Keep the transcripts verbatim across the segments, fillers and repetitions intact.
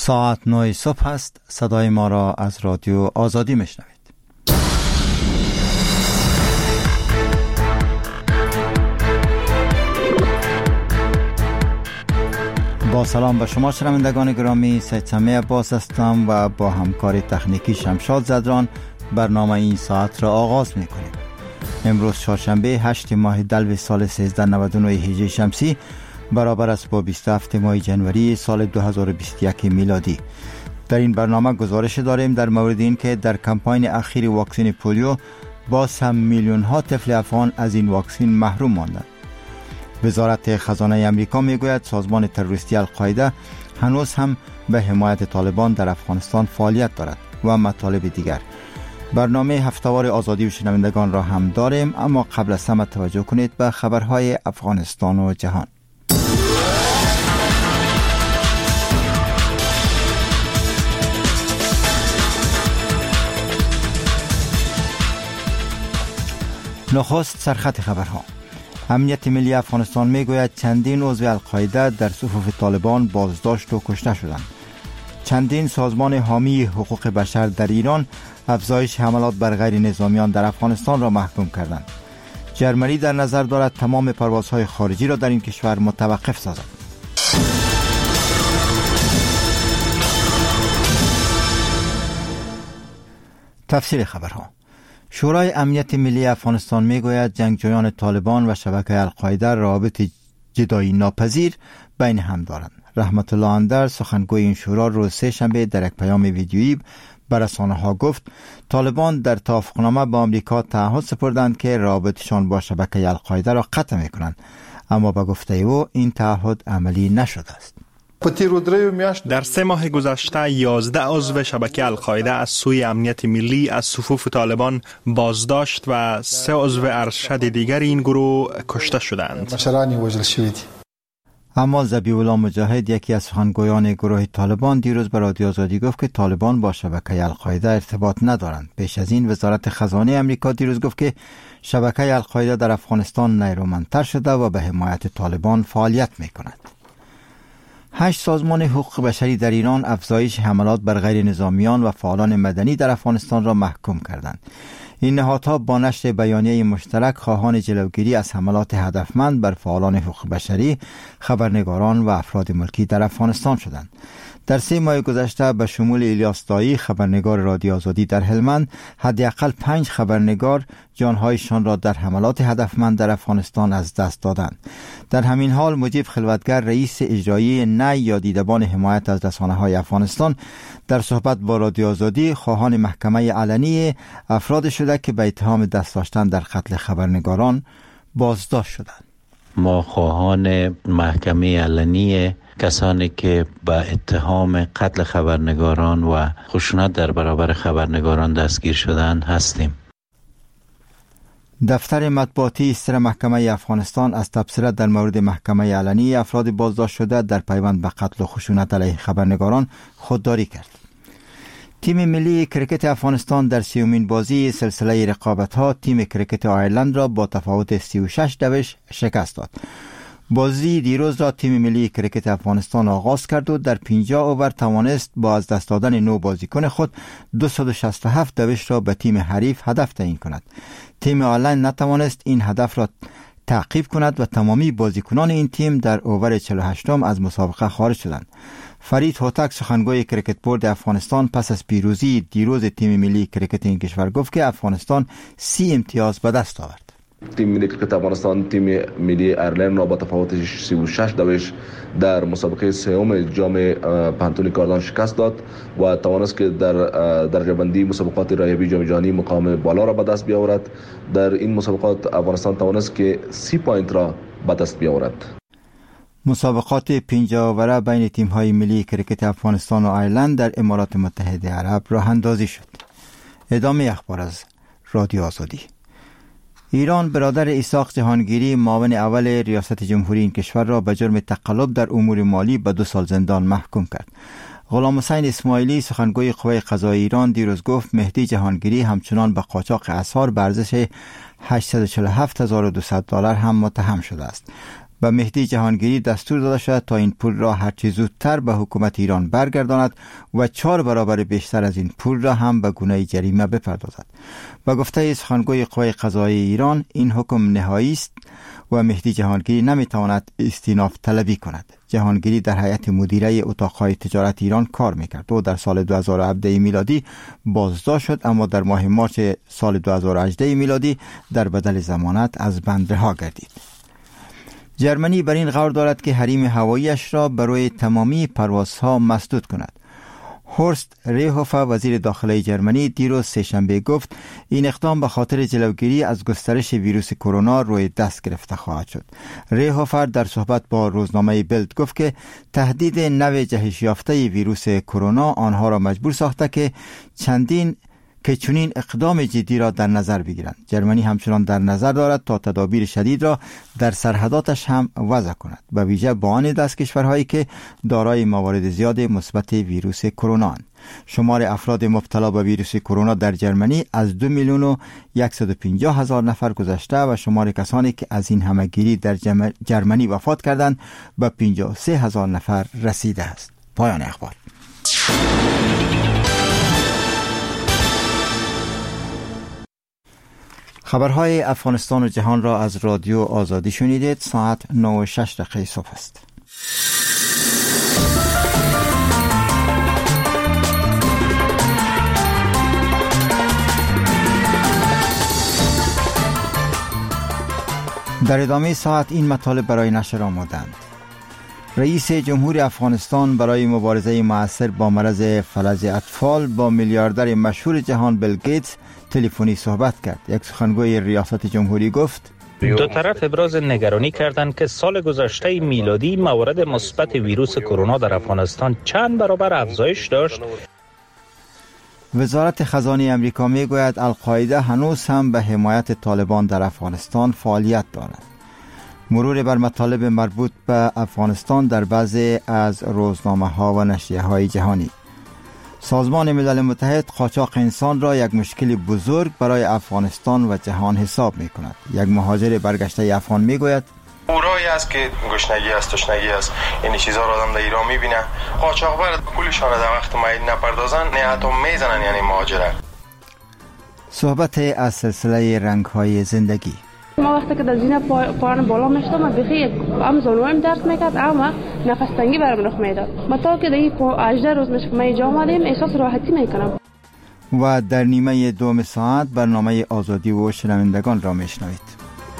ساعت نه صبح است. صدای ما را از رادیو آزادی میشنوید. با سلام به شما شنوندگان گرامی، سید سمیع عباس هستم و با همکار تکنیکی شمشاد زدران برنامه این ساعت را آغاز میکنیم. امروز چهارشنبه هشت ماه دلو سال سیزده نود و نه هجری شمسی برابر است با بیست و هفت ماه جنوری سال دو هزار و بیست و یک میلادی. در این برنامه گزارش داریم در مورد این که در کمپاین اخیر واکسن پولیو باز هم میلیون ها طفل افغان از این واکسن محروم ماندند. وزارت خزانه امریکا میگوید سازمان تروریستی القاعده هنوز هم به حمایت طالبان در افغانستان فعالیت دارد و مطالب دیگر. برنامه هفته‌وار آزادی و شنوندگان را هم داریم، اما قبل از همه توجه کنید به خبرهای افغانستان و جهان. نخست سرخط خبرها. امنیت ملی افغانستان میگوید چندین عضو القاعده در صفوف طالبان بازداشت و کشته شدند. چندین سازمان حامی حقوق بشر در ایران افزایش حملات بر غیر نظامیان در افغانستان را محکوم کردند. جرمنی در نظر دارد تمام پروازهای خارجی را در این کشور متوقف سازد. تفصیل خبرها. شورای امنیت ملی افغانستان میگوید جنگجویان طالبان و شبکه القاعده روابط جدایی ناپذیر بین هم دارند. رحمت الله اندر سخنگوی این شورا روز سه شنبه در یک پیام ویدیویی به رسانه‌ها گفت طالبان در توافقنامه با آمریکا تعهد سپردند که روابطشان با شبکه القاعده را قطع می‌کنند، اما به گفته او این تعهد عملی نشده است. در سه ماه گذشته یازده عضو شبکه القاعده از سوی امنیت ملی از صفوف طالبان بازداشت و سه عضو ارشد دیگر این گروه کشته شدند. اما ذبیح الله مجاهد، یکی از سخنگویان گروه طالبان، دیروز به رادیو آزادی گفت که طالبان با شبکه القاعده ارتباط ندارند. پیش از این وزارت خزانه امریکا دیروز گفت که شبکه القاعده در افغانستان نیرومندتر شده و به حمایت طالبان فعالیت می‌کند. هشت سازمان حقوق بشری در ایران افزایش حملات بر غیر نظامیان و فعالان مدنی در افغانستان را محکوم کردند. این نهادها با نشر بیانیه مشترک خواهان جلوگیری از حملات هدفمند بر فعالان حقوق بشری، خبرنگاران و افراد ملکی در افغانستان شدند. در سه ماه گذشته به شمول الیاس دایی، خبرنگار رادیو آزادی در هلمند، حداقل پنج خبرنگار جانهایشان را در حملات هدفمند در افغانستان از دست دادند. در همین حال مجیب خلوتگر، رئیس اجرایی نی یا دیدبان حمایت از رسانه‌های افغانستان، در صحبت با رادیو آزادی خواهان محکمه علنی افراد شده که به اتهام دست داشتن در قتل خبرنگاران بازداشت شدند. ما خواهان محکمه علنی کسانی که به اتهام قتل خبرنگاران و خشونت در برابر خبرنگاران دستگیر شدند هستیم. دفتر مطبوعاتی سر محکمه افغانستان از تبصره در مورد محکمه علنی افراد بازداشت شده در پیوند به قتل و خشونت علیه خبرنگاران خودداری کرد. تیم ملی کرکت افغانستان در سیومین بازی سلسله رقابت‌ها تیم کرکت آیرلند را با تفاوت سی و شش دوش شکست داد. بازی دیروز را تیم ملی کرکت افغانستان آغاز کرد و در پنجاه اوور توانست با از دست دادن نو بازیکن خود دویست و شصت و هفت دوش را به تیم حریف هدف تعیین کند. تیم آیرلند نتوانست این هدف را تعقیب کند و تمامی بازیکنان این تیم در اوور چهل و هشتم از مسابقه خارج شدند. فرید هوتک، سخنگوی کرکت بورد افغانستان، پس از پیروزی دیروز تیم ملی کرکت این کشور گفت که افغانستان سی امتیاز به دست آورد. تیم ملی کرکت افغانستان تیم ملی آیرلند را با تفاوت سی و شش دوش در مسابقه سوم جام پانتونی کاردان شکست داد و توانست که در درجه بندی مسابقات رایبی جام جهانی مقام بالا را به دست بیاورد. در این مسابقات افغانستان توانست که سی پوینت را به دست بیاورد. مسابقات پنجاه اوره بین تیم‌های ملی کرکت افغانستان و آیرلند در امارات متحده عرب راه اندازی شد. ادامه اخبار از رادیو آزادی. ایران برادر اسحاق جهانگیری، معاون اول ریاست جمهوری این کشور را به جرم تقلب در امور مالی به دو سال زندان محکوم کرد. غلام حسین اسماعیلی، سخنگوی قوه قضاییه ایران، دیروز گفت مهدی جهانگیری همچنان به قاچاق اسعار به ارزش هشتصد و چهل و هفت هزار و دویست دلار هم متهم شده است. و مهدی جهانگیری دستور داده شد تا این پول را هرچه زودتر به حکومت ایران برگرداند و چهار برابر بیشتر از این پول را هم به گونه جریمه بپردازد. با گفته سخنگوی قوه قضاییه ایران، این حکم نهایی است و مهدی جهانگیری نمیتواند استیناف طلبی کند. جهانگیری در هیئت مدیره اتاقهای تجارت ایران کار میکرد و در سال دو هزار و هفده میلادی بازداشت شد، اما در ماه مارس سال دو هزار و هجده میلادی در بدل ضمانت از بند رها گردید. جرمنی بر این قرار دارد که حریم هواییش را برای تمامی پروازها مسدود کند. هورست ریهوفر وزیر داخلی جرمنی دیروز سه‌شنبه گفت این اقدام به خاطر جلوگیری از گسترش ویروس کرونا روی دست گرفته خواهد شد. ریهوفر در صحبت با روزنامه بلد گفت که تهدید نو جهش یافته ویروس کرونا آنها را مجبور ساخته که چندین که چنین اقدام جدی را در نظر بگیرند. جرمنی همچنان در نظر دارد تا تدابیر شدید را در سرحداتش هم وضع کند، به ویژه با آن دست کشورهایی که دارای موارد زیاد مثبت ویروس کرونا اند. شمار افراد مبتلا به ویروس کرونا در جرمنی از دو میلیون و صد و پنجاه هزار نفر گذشته و شمار کسانی که از این همهگیری در جرمنی وفات کردند به پنجاه و سه هزار نفر رسیده است. پایان اخبار. خبرهای افغانستان و جهان را از رادیو آزادی شنیدید. ساعت نه و شش دقیقه صبح است. در ادامه ساعت این مطالب برای نشر آمدند. رئیس جمهور افغانستان برای مبارزه مؤثر با مرض فلج اطفال با میلیاردر مشهور جهان بیل گیتس تلفنی صحبت کرد. یک سخنگوی ریاست جمهوری گفت دو طرف ابراز نگرانی کردند که سال گذشته میلادی موارد مثبت ویروس کرونا در افغانستان چند برابر افزایش داشت. وزارت خزانه امریکا می گوید القاعده هنوز هم به حمایت طالبان در افغانستان فعالیت دارد. مرور بر مطالب مربوط به افغانستان در بعضی از روزنامه ها و نشریه های جهانی. سازمان ملل متحد قاچاق انسان را یک مشکل بزرگ برای افغانستان و جهان حساب می کند. یک مهاجر برگشته افغان می گوید اورایی است که گشنگی است، تشنگی است، این چیزها را آدم در ایران می بینه. قاچاقبر پولشان در وقت معید نپردازن نه حتی میزنن، یعنی مهاجره. صحبت از سلسله رنگ های زندگی. ما وقتی که در زینه پایان بالا میشتم بخی هم زانویم درد میکرد، اما نفس تنگی برام رخ میداد. ما تا که دیگه هجده روز نشک ما اینجا آمدیم احساس راحتی میکنم. و در نیمه دوم ساعت برنامه آزادی و شنوندگان را میشنوید.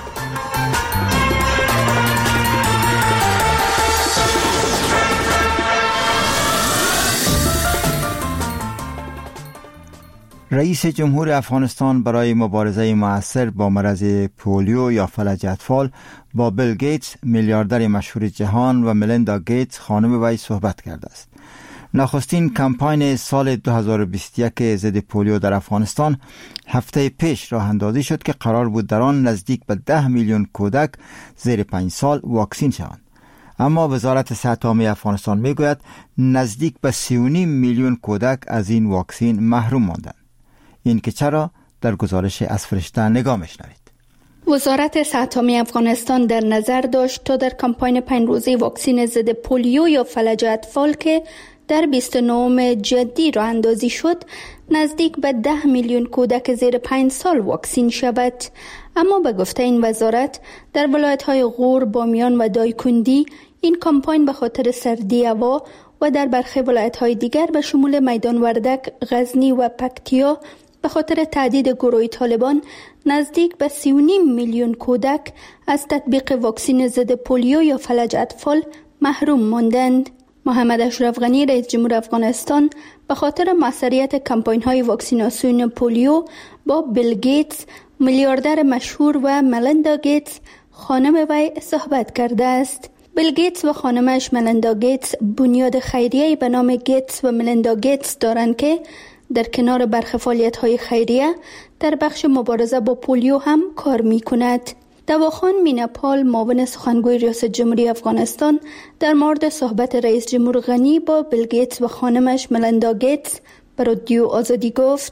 رئیس جمهور افغانستان برای مبارزه مؤثر با مرض پولیو یا فلج اطفال با بیل گیتس میلیاردر مشهور جهان و ملیندا گیتس خانم وی صحبت کرده است. نخستین کمپاین سال دو هزار و بیست و یک ضد پولیو در افغانستان هفته پیش راه اندازی شد که قرار بود در آن نزدیک به ده میلیون کودک زیر پنج سال واکسین شوند. اما وزارت صحت عامه افغانستان میگوید نزدیک به سی و نیم میلیون کودک از این واکسین محروم ماندند. این که چرا در گزارش از فرشته نگاه میشنوید. وزارت صحت عامه افغانستان در نظر داشت تا در کمپاین پنج روزه واکسین ضد پولیو یا فلج اطفال که در بیست و نهم جدی راه اندازی شد نزدیک به ده میلیون کودک زیر پنج سال واکسین شود. اما به گفته این وزارت در ولایت‌های غور، بامیان و دایکندی این کمپاین به خاطر سردی هوا و در برخی ولایت‌های دیگر به شمول میدان وردک، غزنی و پکتیا به خاطر تهدید گروه طالبان نزدیک به سی و نیم میلیون کودک از تطبیق واکسین ضد پولیو یا فلج اطفال محروم ماندند. محمد اشرف غنی رئیس جمهور افغانستان به خاطر موثریت کمپاین‌های واکسیناسیون پولیو با بیل گیتس میلیاردر مشهور و ملیندا گیتس خانم وی صحبت کرده است. بیل گیتس و خانمش ملیندا گیتس بنیاد خیریه‌ای به نام گیتس و ملیندا گیتس دارند که در کنار برخی فعالیت‌های خیریه در بخش مبارزه با پولیو هم کار می‌کند. دواخان میناپال معاون سخنگوی ریاست جمهوری افغانستان در مورد صحبت رئیس جمهور غنی با بیل گیتس و خانمش ملیندا گیتس به رادیو آزادی گفت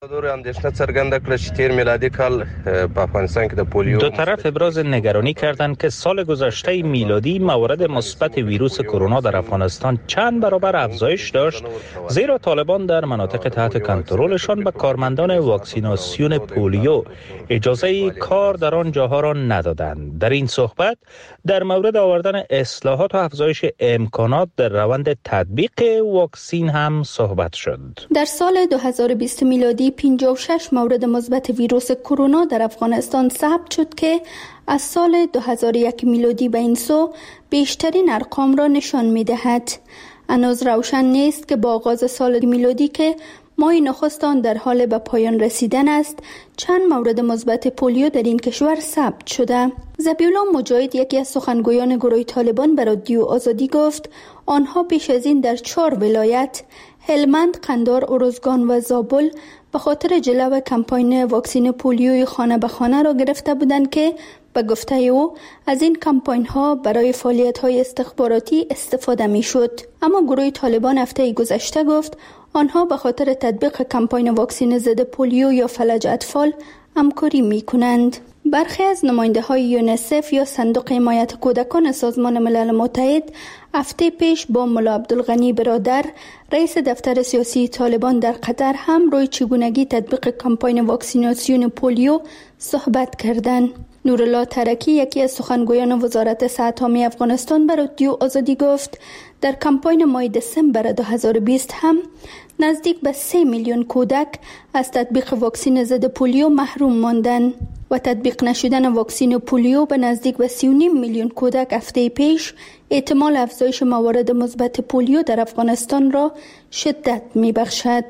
دور اندیشه سرگند کړ چې تیر میلادي کال په افغانستان کې د پولیو دو طرف ابراز نگرانی کردند که سال گذشته میلادی موارد مثبت ویروس کرونا در افغانستان چند برابر افزایش داشت، زیرا طالبان در مناطق تحت کنترلشان به کارمندان واکسیناسیون پولیو اجازه کار در آن جاها را ندادند. در این صحبت در مورد آوردن اصلاحات و افزایش امکانات در روند تطبیق واکسین هم صحبت شد. در سال دو هزار و بیست میلادی پنجاه و شش مورد مثبت ویروس کرونا در افغانستان ثبت شد که از سال دو هزار و یک میلادی به این سو بیشترین ارقام را نشان می‌دهد. هنوز روشن نیست که با آغاز سال میلادی که ماه نخست آن در حال به پایان رسیدن است، چند مورد مثبت پولیو در این کشور ثبت شده. ذبیح‌الله مجاهد، یکی از سخنگویان گروه طالبان، به رادیو آزادی گفت آنها پیش از این در چهار ولایت هلمند، قندهار، ارزگان و زابل به خاطر جلو کمپاین واکسین پولیوی خانه به خانه را گرفته بودند که به گفته او از این کمپاین ها برای فعالیت های استخباراتی استفاده می شد. اما گروه طالبان هفته گذشته گفت آنها به خاطر تطبیق کمپاین واکسین ضد پولیو یا فلج اطفال همکاری می کنند. برخی از نماینده های یونیسف یا صندوق حمایت کودکان سازمان ملل متحد هفته پیش با ملا عبدالغنی برادر، رئیس دفتر سیاسی طالبان در قطر، هم روی چگونگی تطبیق کمپاین واکسیناسیون پولیو صحبت کردند. نورالله ترکی، یکی از سخنگویان وزارت صحت عامه افغانستان، به رادیو آزادی گفت در کمپاین ماه دسامبر دو هزار و بیست هم نزدیک به سه میلیون کودک از تطبیق واکسین ضد پولیو محروم ماندند و تطبیق نشدن واکسین پولیو به نزدیک به سی و نیم میلیون کودک هفته پیش احتمال افزایش موارد مثبت پولیو در افغانستان را شدت می‌بخشد.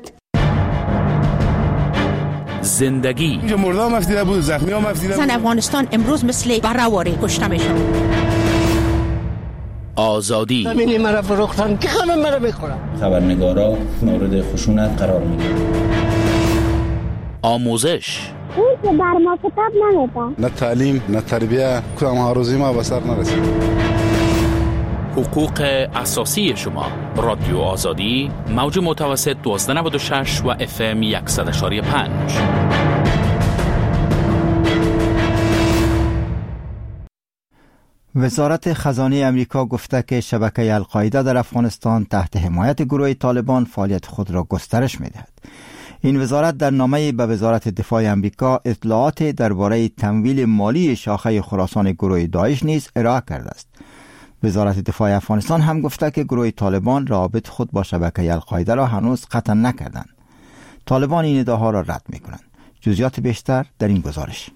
زندگی مردم مفتیده بود، زخمی ها مفتیده بود. زن افغانستان امروز مثل بره‌واره کشته میشن. آزادی زمینی مرا فروختن که خانم مرا بخورم. خبرنگارا مورد خشونت قرار میگیرن. آموزش اون که بر ما کتاب نمیده. نه تعلیم نه تربیه، کدام آرزوی ما به سر نرسید. حقوق اساسی شما. رادیو آزادی، موج متوسط دوازده نود و شش و اف ام صد و یک و پنج. وزارت خزانه امریکا گفته که شبکه القاعده در افغانستان تحت حمایت گروه طالبان فعالیت خود را گسترش می‌دهد. این وزارت در نامه به وزارت دفاع امریکا اطلاعات درباره تمویل مالی شاخه خراسان گروه داعش نیز ارائه کرده است. وزارت دفاع افغانستان هم گفته که گروه طالبان روابط خود با شبکه القاعده را هنوز قطع نکردند. طالبان این ادعاها را رد می‌کنند. جزئیات بیشتر در این گزارش.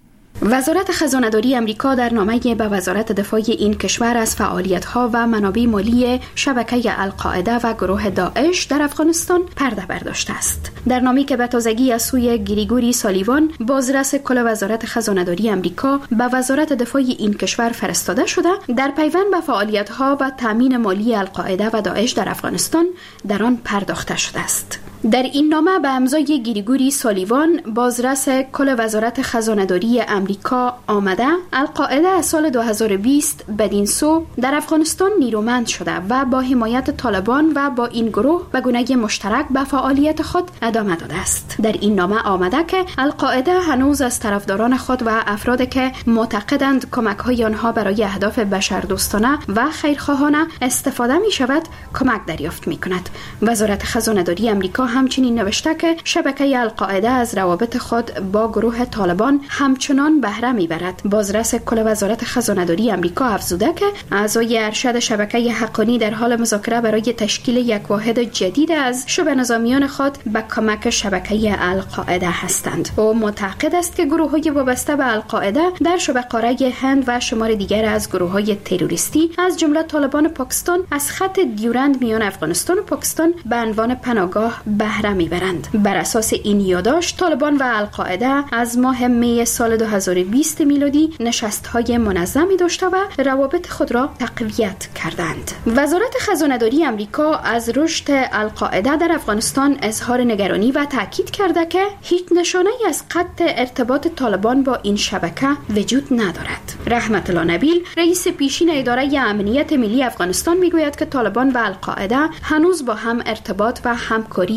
وزارت خزانه‌داری امریکا در نامه به وزارت دفاع این کشور از فعالیت‌ها و منابع مالی شبکه القاعده و گروه داعش در افغانستان پرده برداشته است. در نامه‌ای که به تازگی از سوی گریگوری سالیوان، بازرس کل وزارت خزانه‌داری امریکا، به وزارت دفاع این کشور فرستاده شده، در پیوند به فعالیت‌ها و تامین مالی القاعده و داعش در افغانستان در آن پرداخته شده است. در این نامه به امضای گریگوری سالیوان، بازرس کل وزارت خزانه‌داری امریکا آمده، القاعده از سال دو هزار و بیست بدین سو در افغانستان نیرومند شده و با حمایت طالبان و با این گروه به گونه مشترک به فعالیت خود ادامه داده است. در این نامه آمده که القاعده هنوز از طرفداران خود و افرادی که معتقدند کمک‌های آنها برای اهداف بشردوستانه و خیرخواهانه استفاده می شود کمک دریافت می کند. وزارت خزانه‌داری امریکا همچنین نوشته که شبکه القاعده از روابط خود با گروه طالبان همچنان بهره میبرد. بازرس کل وزارت خزانه‌داری امریکا افزوده که اعضای ارشد شبکه حقانی در حال مذاکره برای تشکیل یک واحد جدید از شبه نظامیان خود به کمک شبکه القاعده هستند. او معتقد است که گروه‌های وابسته به القاعده در شبه قاره هند و شمار دیگر از گروه‌های تروریستی از جمله طالبان پاکستان از خط دیورند میان افغانستان و پاکستان به عنوان پناهگاه بهره میبرند. بر اساس این یادداشت، طالبان و القاعده از ماه می سال دو هزار و بیست میلادی نشست‌های منظمی داشته و روابط خود را تقویت کردند. وزارت خزانه‌داری امریکا از رشد القاعده در افغانستان اظهار نگرانی و تاکید کرده که هیچ نشانه‌ای از قطع ارتباط طالبان با این شبکه وجود ندارد. رحمت الله نبیل، رئیس پیشین اداره امنیت ملی افغانستان، میگوید که طالبان و القاعده هنوز با هم ارتباط و همکاری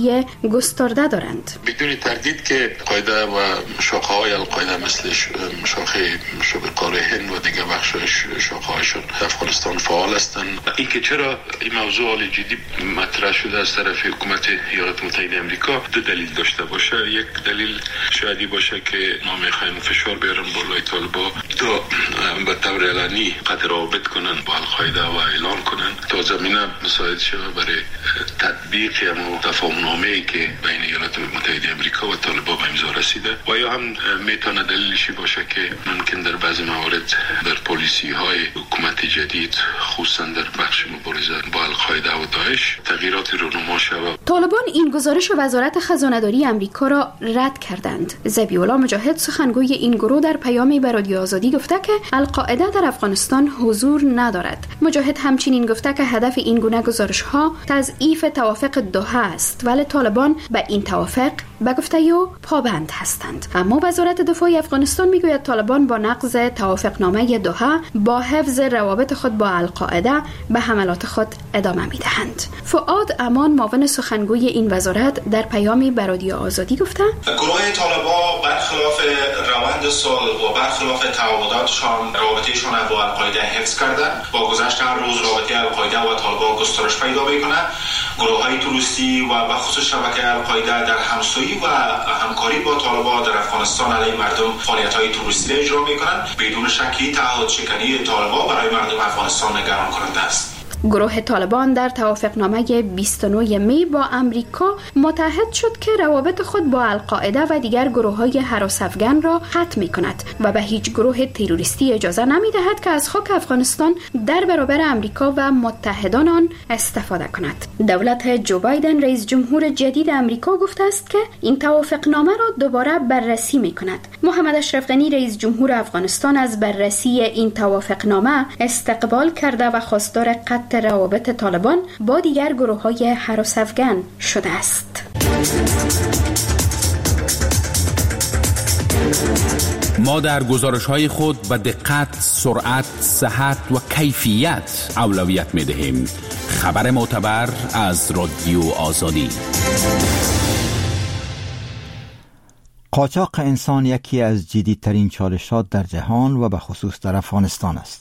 های گسترده دارند. بدون تردید که قاعده و شاخه‌های القاعده مثل شاخه شبه‌قاره هند و دیگر بخش‌هاش شاخه‌هاشون افغانستان فعال هستند. این که چرا این موضوع حال جدی مطرح شده از طرف حکومت ایالات متحده آمریکا دو دلیل داشته باشه. یک دلیل شاید باشه که نمیخواین فشار بیارن بالای طالبا، دو به طور علنی قطع روابط کنن با القاعده و اعلان کنن تا زمینه مساعد شه برای تطبیق یا تفاهم‌نامه‌ای که بین ایالات متحده آمریکا و طالبا به امضا رسیده، و یا هم میتونه دلیلشی باشه که ممکن در بعضی موارد در پالیسی های حکومت جدید خصوصا در بخش مبارزه با القاعده و داعش تغییرات رونما شود. طالبان این گزارش وزارت خزانه‌داری آمریکا را رد کردند. ذبیح‌الله مجاهد سخنگوی این گروه در پیامی به رادیو آزادی گفته که القاعده در افغانستان حضور ندارد. مجاهد همچنین گفته که هدف این گونه گزارش‌ها تضعیف توافق دوحه است، ولی طالبان به این توافق به گفته او پابند هستند. اما وزارت دفاع افغانستان میگوید طالبان با نقض توافقنامه دوحه با حفظ روابط خود با القاعده به حملات خود ادامه میدهند. فؤاد امان معاون سخنگوی این وزارت در پیامی به رادیو آزادی گفته گروه طالبان برخلاف روند صلح و برخلاف تعهداتشان رابطه‌شان با القاعده حفظ کردند. با گذشت هر روز رابطه القاعده و طالبان گسترش پیدا می‌کند. گروه‌های تروریستی و به خصوص شبکه القاعده در همسایگی و همکاری با طالبان در افغانستان علیه مردم فعالیت‌های تروریستی را اجرا می‌کنند. بدون شکی تعهد شکنی طالبان برای مردم افغانستان نگران کننده است. گروه طالبان در توافقنامه بیست و نه می با امریکا متحد شد که روابط خود با القاعده و دیگر گروه‌های هراس افغان را قطع می‌کند و به هیچ گروه تروریستی اجازه نمی‌دهد که از خاک افغانستان در برابر امریکا و متحدان آن استفاده کند. دولت جو بایدن رئیس جمهور جدید امریکا گفته است که این توافقنامه را دوباره بررسی می‌کند. محمد اشرف غنی رئیس جمهور افغانستان از بررسی این توافقنامه استقبال کرده و خواستار قطع روابط طالبان با دیگر گروه‌های هراس افغان شده است. ما در گزارش‌های خود به دقت، سرعت، صحت و کیفیت اولویت می‌دهیم. خبر معتبر از رادیو آزادی. قاچاق انسان یکی از جدی‌ترین چالشات در جهان و به خصوص در افغانستان است.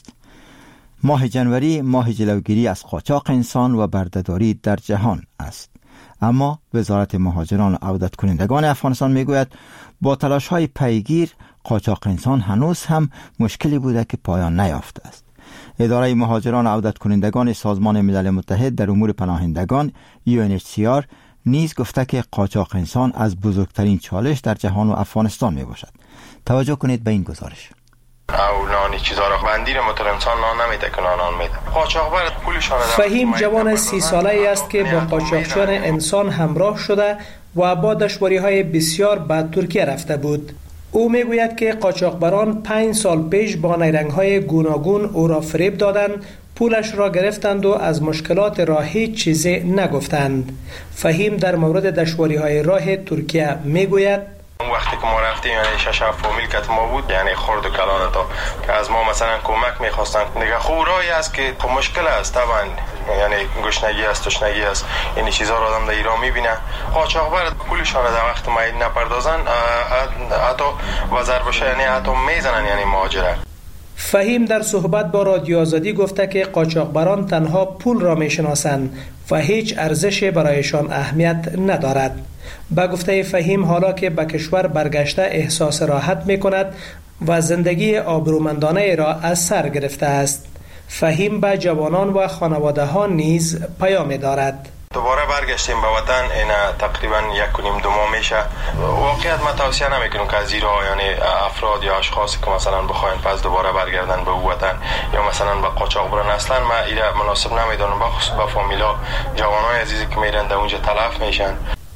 ماه جنوری ماه جلوگیری از قاچاق انسان و بردهداری در جهان است. اما وزارت مهاجران و عودت کنندگان افغانستان میگوید با تلاش‌های پیگیر قاچاق انسان هنوز هم مشکلی بوده که پایان نیافته است. اداره مهاجران و عودت کنندگان سازمان ملل متحد در امور پناهندگان یو ان اچ سی آر نیز گفته که قاچاق انسان از بزرگترین چالش در جهان و افغانستان می باشد. توجه کنید به این گزارش. او نانی چیزا را بندیر متر انسان نان نمیده که نان میده. قاچاقبر پولشان فهیم جوان سی ساله ای است که با قاچاقچیان انسان همراه شده و با دشواری‌های بسیار به ترکیه رفته بود. او میگوید که قاچاقبران پنج سال پیش با نیرنگ‌های گوناگون او را فریب دادند، پولش را گرفتند و از مشکلات راه هیچ چیزی نگفتند. فهیم در مورد دشواری‌های راه ترکیه میگوید اون وقتی که ما رفتیم یعنی شش هفت فامیل که ما بود، یعنی خرد و کلان تا که از ما مثلا کمک میخواستن. دیگه خورایی است که خب مشکل است طبعا، یعنی گشنگی است، تشنگی است، این چیزا رو آدم در ایران میبینه. قاچاقبر پولشان در وقت ما نپردازن حتی وزر باشه یعنی حتی میزنن یعنی مهاجره. فهیم در صحبت با رادیو آزادی گفته که قاچاقبران تنها پول را میشناسند و هیچ ارزشی برایشان اهمیت ندارد. با گفته فهیم حالا که به کشور برگشته احساس راحت می کند و زندگی آبرومندانه را از سر گرفته است. فهیم به جوانان و خانواده ها نیز پیام دارد. دوباره برگشتیم به وطن، این تقریبا یک و نیم دو ماه میشه. واقعیت من توصیه نمیکنم که از زیرا یعنی افراد یا اشخاصی که مثلا بخواین پس دوباره برگردن به وطن یا مثلا به قاچاق برن، اصلا من اینا مناسب نمیدونم. بخصوص به فامیلا جوانای عزیزی که میرن در اونجا تلف میشن.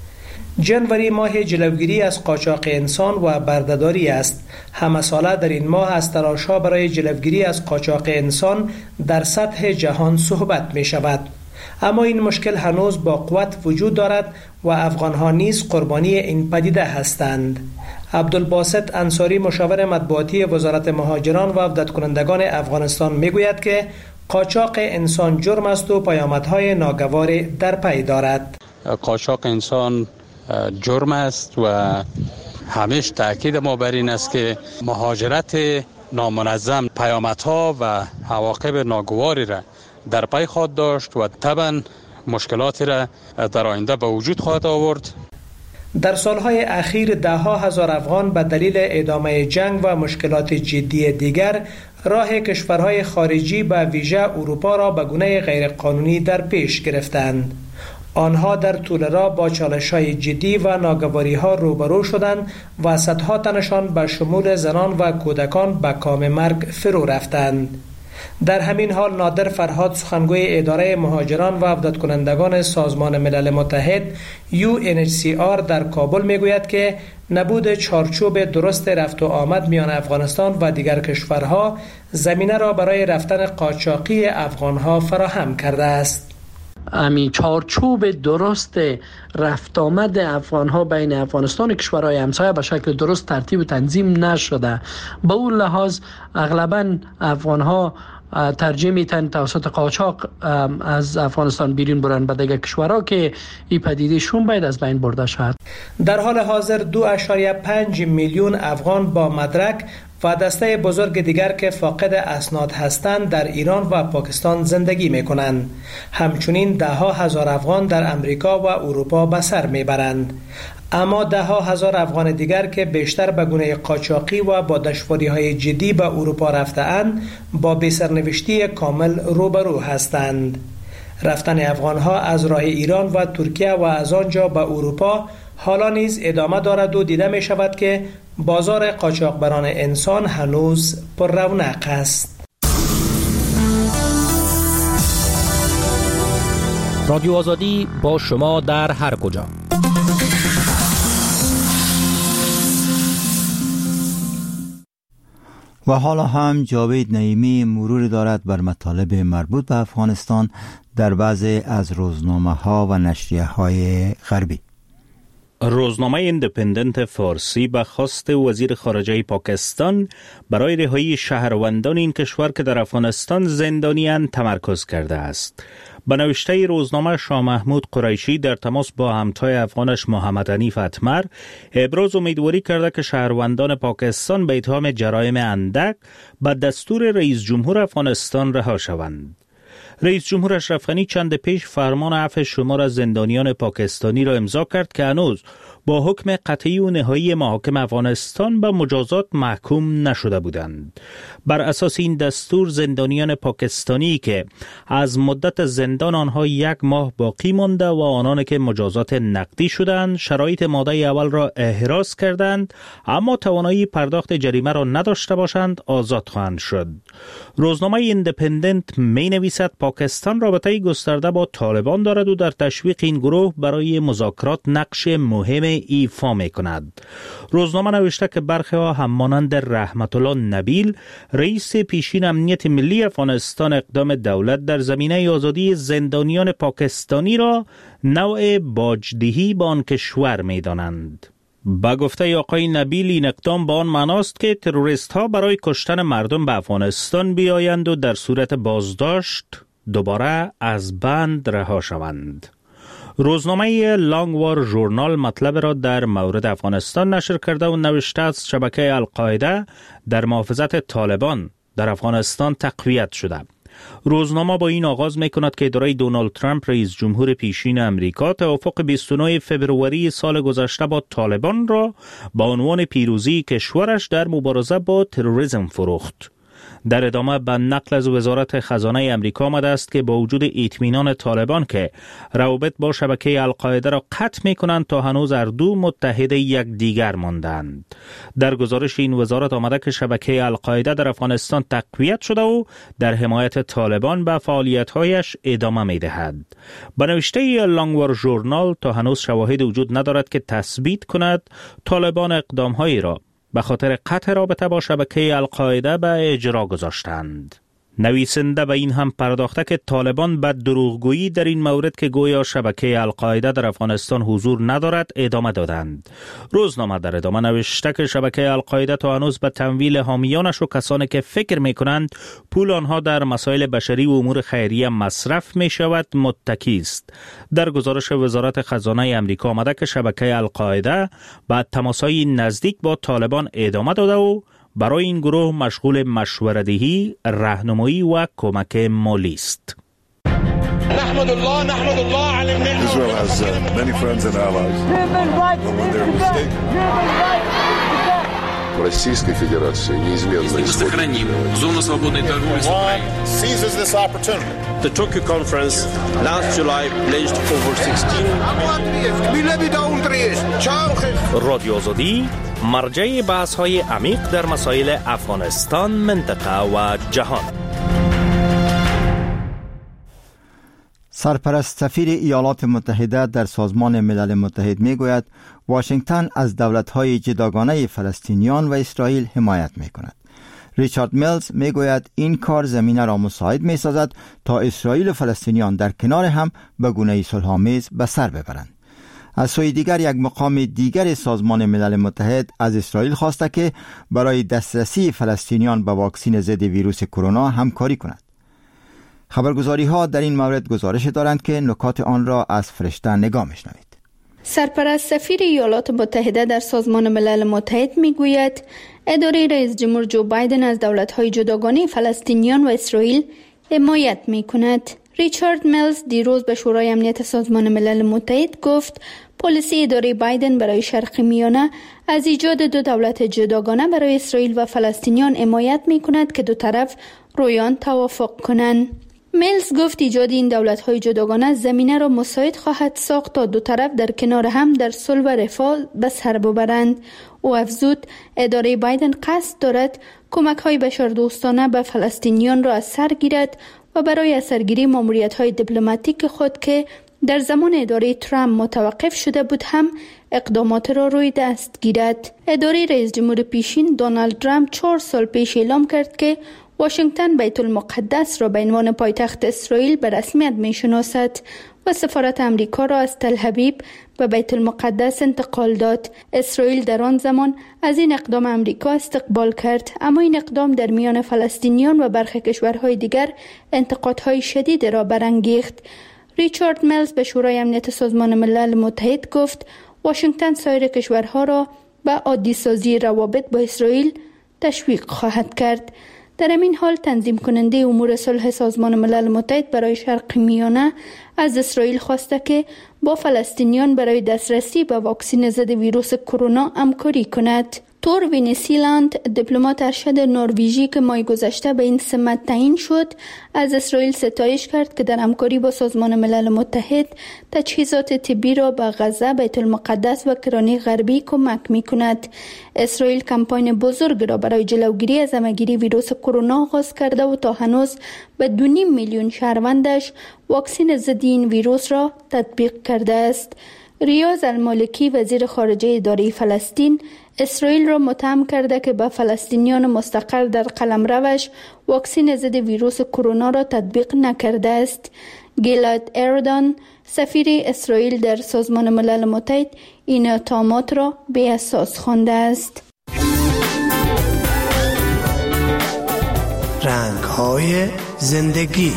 جنوری ماه جلوگیری از قاچاق انسان و بردهداری است. همه ساله در این ماه از تلاش‌ها برای جلوگیری از قاچاق انسان در سطح جهان صحبت می شود. اما این مشکل هنوز با قوت وجود دارد و افغان‌ها نیز قربانی این پدیده هستند. عبدالباسط انصاری مشاور مطبوعاتی وزارت مهاجران و عودت کنندگان افغانستان میگوید که قاچاق انسان جرم است و پیامدهای ناگواری در پی دارد. قاچاق انسان جرم است و همیشه تاکید ما بر این است که مهاجرت نامنظم پیامدها و عواقب ناگواری را در پی خواهد داشت و طبعا مشکلاتی را در آینده به وجود خواهد آورد. در سالهای اخیر ده ها هزار افغان به دلیل ادامه جنگ و مشکلات جدی دیگر راه کشورهای خارجی به ویژه اروپا را به گونه غیرقانونی در پیش گرفتند. آنها در طول راه با چالش‌های جدی و ناگواری‌ها روبرو شدند و صدها تنشان به شمول زنان و کودکان به کام مرگ فرو رفتند. در همین حال نادر فرهاد سخنگوی اداره مهاجران و عودت کنندگان سازمان ملل متحد یو ان اچ سی آر در کابل میگوید که نبود چارچوب درست رفت و آمد میان افغانستان و دیگر کشورها زمینه را برای رفتن قاچاقی افغانها فراهم کرده است. امی چارچوب درست رفت آمد افغان ها بین افغانستان و کشورهای همسایه به شکل درست ترتیب و تنظیم نشده. به اون لحاظ اغلباً افغان ها ترجیح میتن توسط قاچاق از افغانستان بیرون برن به دیگر کشورها که این پدیده شون باید از بین برده شد. در حال حاضر دو اشاریه پنج میلیون افغان با مدرک و دسته بزرگ دیگر که فاقد اسناد هستند در ایران و پاکستان زندگی میکنند. همچنین ده ها هزار افغان در امریکا و اروپا به سر میبرند. اما ده ها هزار افغان دیگر که بیشتر به گونه قاچاقی و با دشواری‌های جدی به اروپا رفته‌اند با بی‌سرنوشتی کامل روبرو هستند. رفتن افغان‌ها از راه ایران و ترکیه و از آنجا به اروپا حالا نیز ادامه دارد و دیده می شود که بازار قاچاقبران انسان هنوز پر رونق است. رادیو آزادی با شما در هر کجا. و حالا هم جاوید نعیمی مرور دارد بر مطالب مربوط به افغانستان در بعضی از روزنامه ها و نشریه های غربی. روزنامه ایندیپندنت فارسی به خواست وزیر خارجه پاکستان برای رهایی شهروندان این کشور که در افغانستان زندانی‌اند تمرکز کرده است. به نوشته روزنامه شاه محمود قریشی در تماس با همتای افغانش محمد حنیف اتمر ابراز امیدواری کرده که شهروندان پاکستان به اتهام جرایم اندک به دستور رئیس جمهور افغانستان رها شوند. رئیس جمهور اشرف غنی چند پیش فرمان عفو شمار از زندانیان پاکستانی را امضا کرد که هنوز با حکم قطعی و نهایی محاکم افغانستان به مجازات محکوم نشده بودند. بر اساس این دستور زندانیان پاکستانی که از مدت زندان آنها یک ماه باقی مانده و آنان که مجازات نقدی شدند شرایط ماده اول را احراز کردند اما توانایی پرداخت جریمه را نداشته باشند آزاد خواهند شد. روزنامه ایندیپندنت می نویسد پاکستان رابطه گسترده با طالبان دارد و در تشویق این گروه برای مذاکرات نقش مهم ایفا می کند. روزنامه نوشته که برخی ها هم مانند رحمت الله نبیل رئیس پیشین امنیت ملی افغانستان اقدام دولت در زمینه آزادی زندانیان پاکستانی را نوع باجدهی به آن کشور می دانند. با گفته آقای نبیل این اقدام با آن معناست که تروریست ها برای کشتن مردم به افغانستان بیایند و در صورت بازداشت دوباره از بند رها شوند. روزنامه لانگوار ژورنال مطلب را در مورد افغانستان نشر کرده و نوشته است شبکه القاعده در محافظت طالبان در افغانستان تقویت شده. روزنامه با این آغاز می کند که اداره دونالد ترامپ رئیس جمهور پیشین امریکا توافق بیست و نه فوریه سال گذشته با طالبان را با عنوان پیروزی کشورش در مبارزه با تروریسم فروخت. در ادامه به نقل از وزارت خزانه امریکا آمده است که با وجود اطمینان طالبان که روابط با شبکه القاعده را قطع می کنند تا هنوز هر دو متحد یکدیگر ماندند. در گزارش این وزارت آمده که شبکه القاعده در افغانستان تقویت شده و در حمایت طالبان به فعالیت‌هایش ادامه می دهد. به نوشته لانگوار ژورنال تا هنوز شواهد وجود ندارد که تثبیت کند طالبان اقدام‌هایی را به خاطر قطع رابطه با شبکه القاعده به اجرا گذاشتند. نویسنده به این هم پرداخته که طالبان به دروغگویی در این مورد که گویا شبکه القاعده در افغانستان حضور ندارد ادامه دادند. روزنامه در ادامه نوشته که شبکه القاعده تا هنوز به تمویل حامیانش و کسانی که فکر میکنند پول آنها در مسائل بشری و امور خیریه مصرف می شود متکی است. در گزارش وزارت خزانه امریکا آمده که شبکه القاعده بعد تماسهای نزدیک با طالبان ادامه داده و برای این گروه مشغول مشوره‌دهی، راهنمایی و کمک مالی است. نحمد الله نحمد الله علی الملت. Israel has uh, many friends and allies. When they're mistaken. Российской Федерации неизменно сохраним зону свободной торговли с Украиной. Seizes this opportunity. The Tokyo conference last July pledged over sixteen. رادیو آزادی مرجع بحث‌های عمیق در مسائل افغانستان، منطقه و جهان. سرپرست سفیر ایالات متحده در سازمان ملل متحد میگوید واشنگتن از دولت‌های جداگانه فلسطینیان و اسرائیل حمایت میکند. ریچارد میلز میگوید این کار زمینه را مساعد میسازد تا اسرائیل و فلسطینیان در کنار هم به گونه صلح‌آمیز به سر ببرند. از سوی دیگر یک مقام دیگر سازمان ملل متحد از اسرائیل خواسته که برای دسترسی فلسطینیان به واکسن ضد ویروس کرونا همکاری کند. خبرگزاری ها در این مورد گزارش دارند که نکات آن را از فرشته نگاه میشنوید. سرپرست سفیر ایالات متحده در سازمان ملل متحد میگوید اداره رئیس جمهور جو بایدن از دولت‌های جداگانه فلسطینیان و اسرائیل حمایت میکند. ریچارد میلز دیروز به شورای امنیت سازمان ملل متحد گفت پالیسی اداره بایدن برای شرق میانه از ایجاد دو دولت جداگانه برای اسرائیل و فلسطینیان حمایت میکند که دو طرف رویان توافق کنند. میلز گفت ایجاد این دولت‌های جداگانه زمینه را مساعد خواهد ساخت تا دو طرف در کنار هم در صلح و رفاه به سر ببرند. او افزود اداره بایدن قصد دارد کمک‌های بشردوستانه به فلسطینیان را از سر گیرد و برای اثرگیری ماموریت‌های دیپلماتیک خود که در زمان اداره ترامپ متوقف شده بود هم اقدامات را روی دست گیرد. اداره رئیس جمهور پیشین دونالد ترامپ چهار سال پیش اعلام کرد که واشنگتن بیت المقدس را به عنوان پایتخت اسرائیل به رسمیت می‌شناسد و سفارت امریکا را از تل ابیب به بیت المقدس انتقال داد. اسرائیل در آن زمان از این اقدام امریکا استقبال کرد، اما این اقدام در میان فلسطینیان و برخی کشورهای دیگر انتقادهای شدید را برانگیخت. ریچارد میلز به شورای امنیت سازمان ملل متحد گفت واشنگتن سایر کشورها را به عادی سازی روابط با اسرائیل تشویق خواهد کرد. در این حال تنظیم کننده امور صلح سازمان ملل متحد برای شرق میانه از اسرائیل خواسته که با فلسطینیان برای دسترسی به واکسن ضد ویروس کرونا همکاری کند. تور وینسیلاند، دیپلمات ارشد نروژی که ماه گذشته به این سمت تعیین شد، از اسرائیل ستایش کرد که در همکاری با سازمان ملل متحد تجهیزات طبی را به غزه، بیت المقدس و کرانه غربی کمک می کند. اسرائیل کمپاین بزرگ را برای جلوگیری از همه‌گیری ویروس کرونا آغاز کرده و تا هنوز به دو نیم میلیون شهروندش واکسن ضد این ویروس را تطبیق کرده است. ریاض المالکی، وزیر خارجه اداره فلسطین، اسرائیل را متهم کرده که به فلسطینیان مستقر در قلمروش واکسن ضد ویروس کرونا را تطبیق نکرده است. گیلاد اردن، سفیر اسرائیل در سازمان ملل متحد، این اتهامات را بی اساس خوانده است. رنگ‌های زندگی.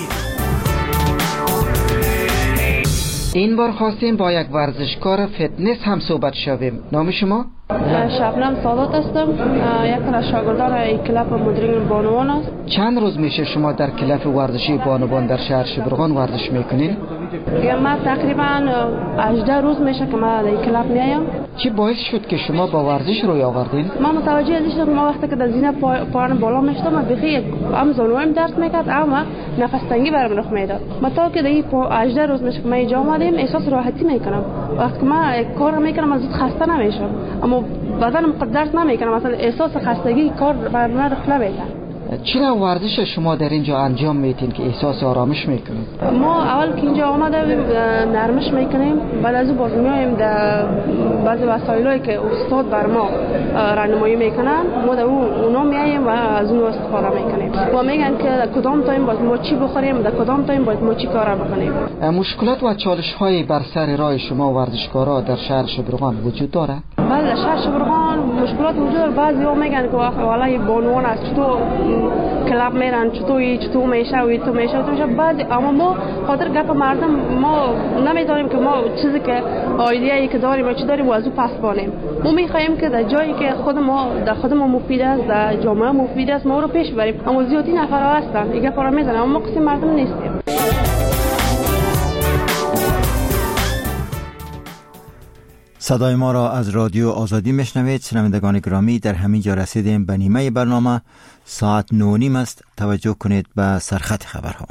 این بار خواستیم با یک ورزشکار فتنس هم صحبت شویم. نام شما؟ شبنم سادات هستم، یک از شاگردان کلاب مدرن بانوان است. چند روز میشه شما در کلاب ورزشی بانوان در شهر شبرغان ورزش میکنین؟ ما تقریبا هجده روز میشه که ما در کلاب میایم. چی باعث شد که شما با ورزش روی آوردین؟ ما متوجه از شدم ما وقتی که در زینه پایان بالا میشتم بخی هم زانویم درد میکرد، اما نفس تنگی برام رخ میداد. ما تا که در هجده روز میشه که ما اینجا اومدیم احساس راحتی میکنم. وقتی ما کار میکنم از زود خسته نمیشم، اما بدنم درد نمیکنم، مثلا احساس خستگی کار برام رخ نمیده. چرا ورزش شما در اینجا انجام میتین که احساس آرامش میکنید؟ ما اول که اینجا آمده نرمش میکنیم، بعد از اون باز میایم در بعضی وسایلی که استاد بر ما راهنمایی میکنن، ما در اونا میایم و از اون استفاده میکنیم و میگن که کدام تایم باید ما چی بخوریم، در کدام تایم باید ما چی کار بکنیم. مشکلات و چالش های بر سر راه شما ورزشکارا در شهر شبرغان وجود داره؟ بله، در شهر شبرغان مشکلات وجود داره. بعضی‌ها میگن که والله بانوان از چطور کلاب میرن، چطور چطور میشه و تو میشه تو میشه. بعد اما ما خاطر گپ مردم ما نمیدونیم که ما چیزی که ایده‌ای که داریم و چی داریم و از اون پس بانیم. ما میخوایم که در جایی که خود ما در خود ما مفید است، در جامعه مفید است، ما رو پیش بریم. اما زیادی نفرها هستن دیگه فرا میزنن، اما ما قسم مردم نیستیم. صدای ما را از رادیو آزادی میشنوید. شنوندگان گرامی، در همین جا رسیدیم به نیمه برنامه. ساعت نه و نیم است. توجه کنید به سرخط خبرها.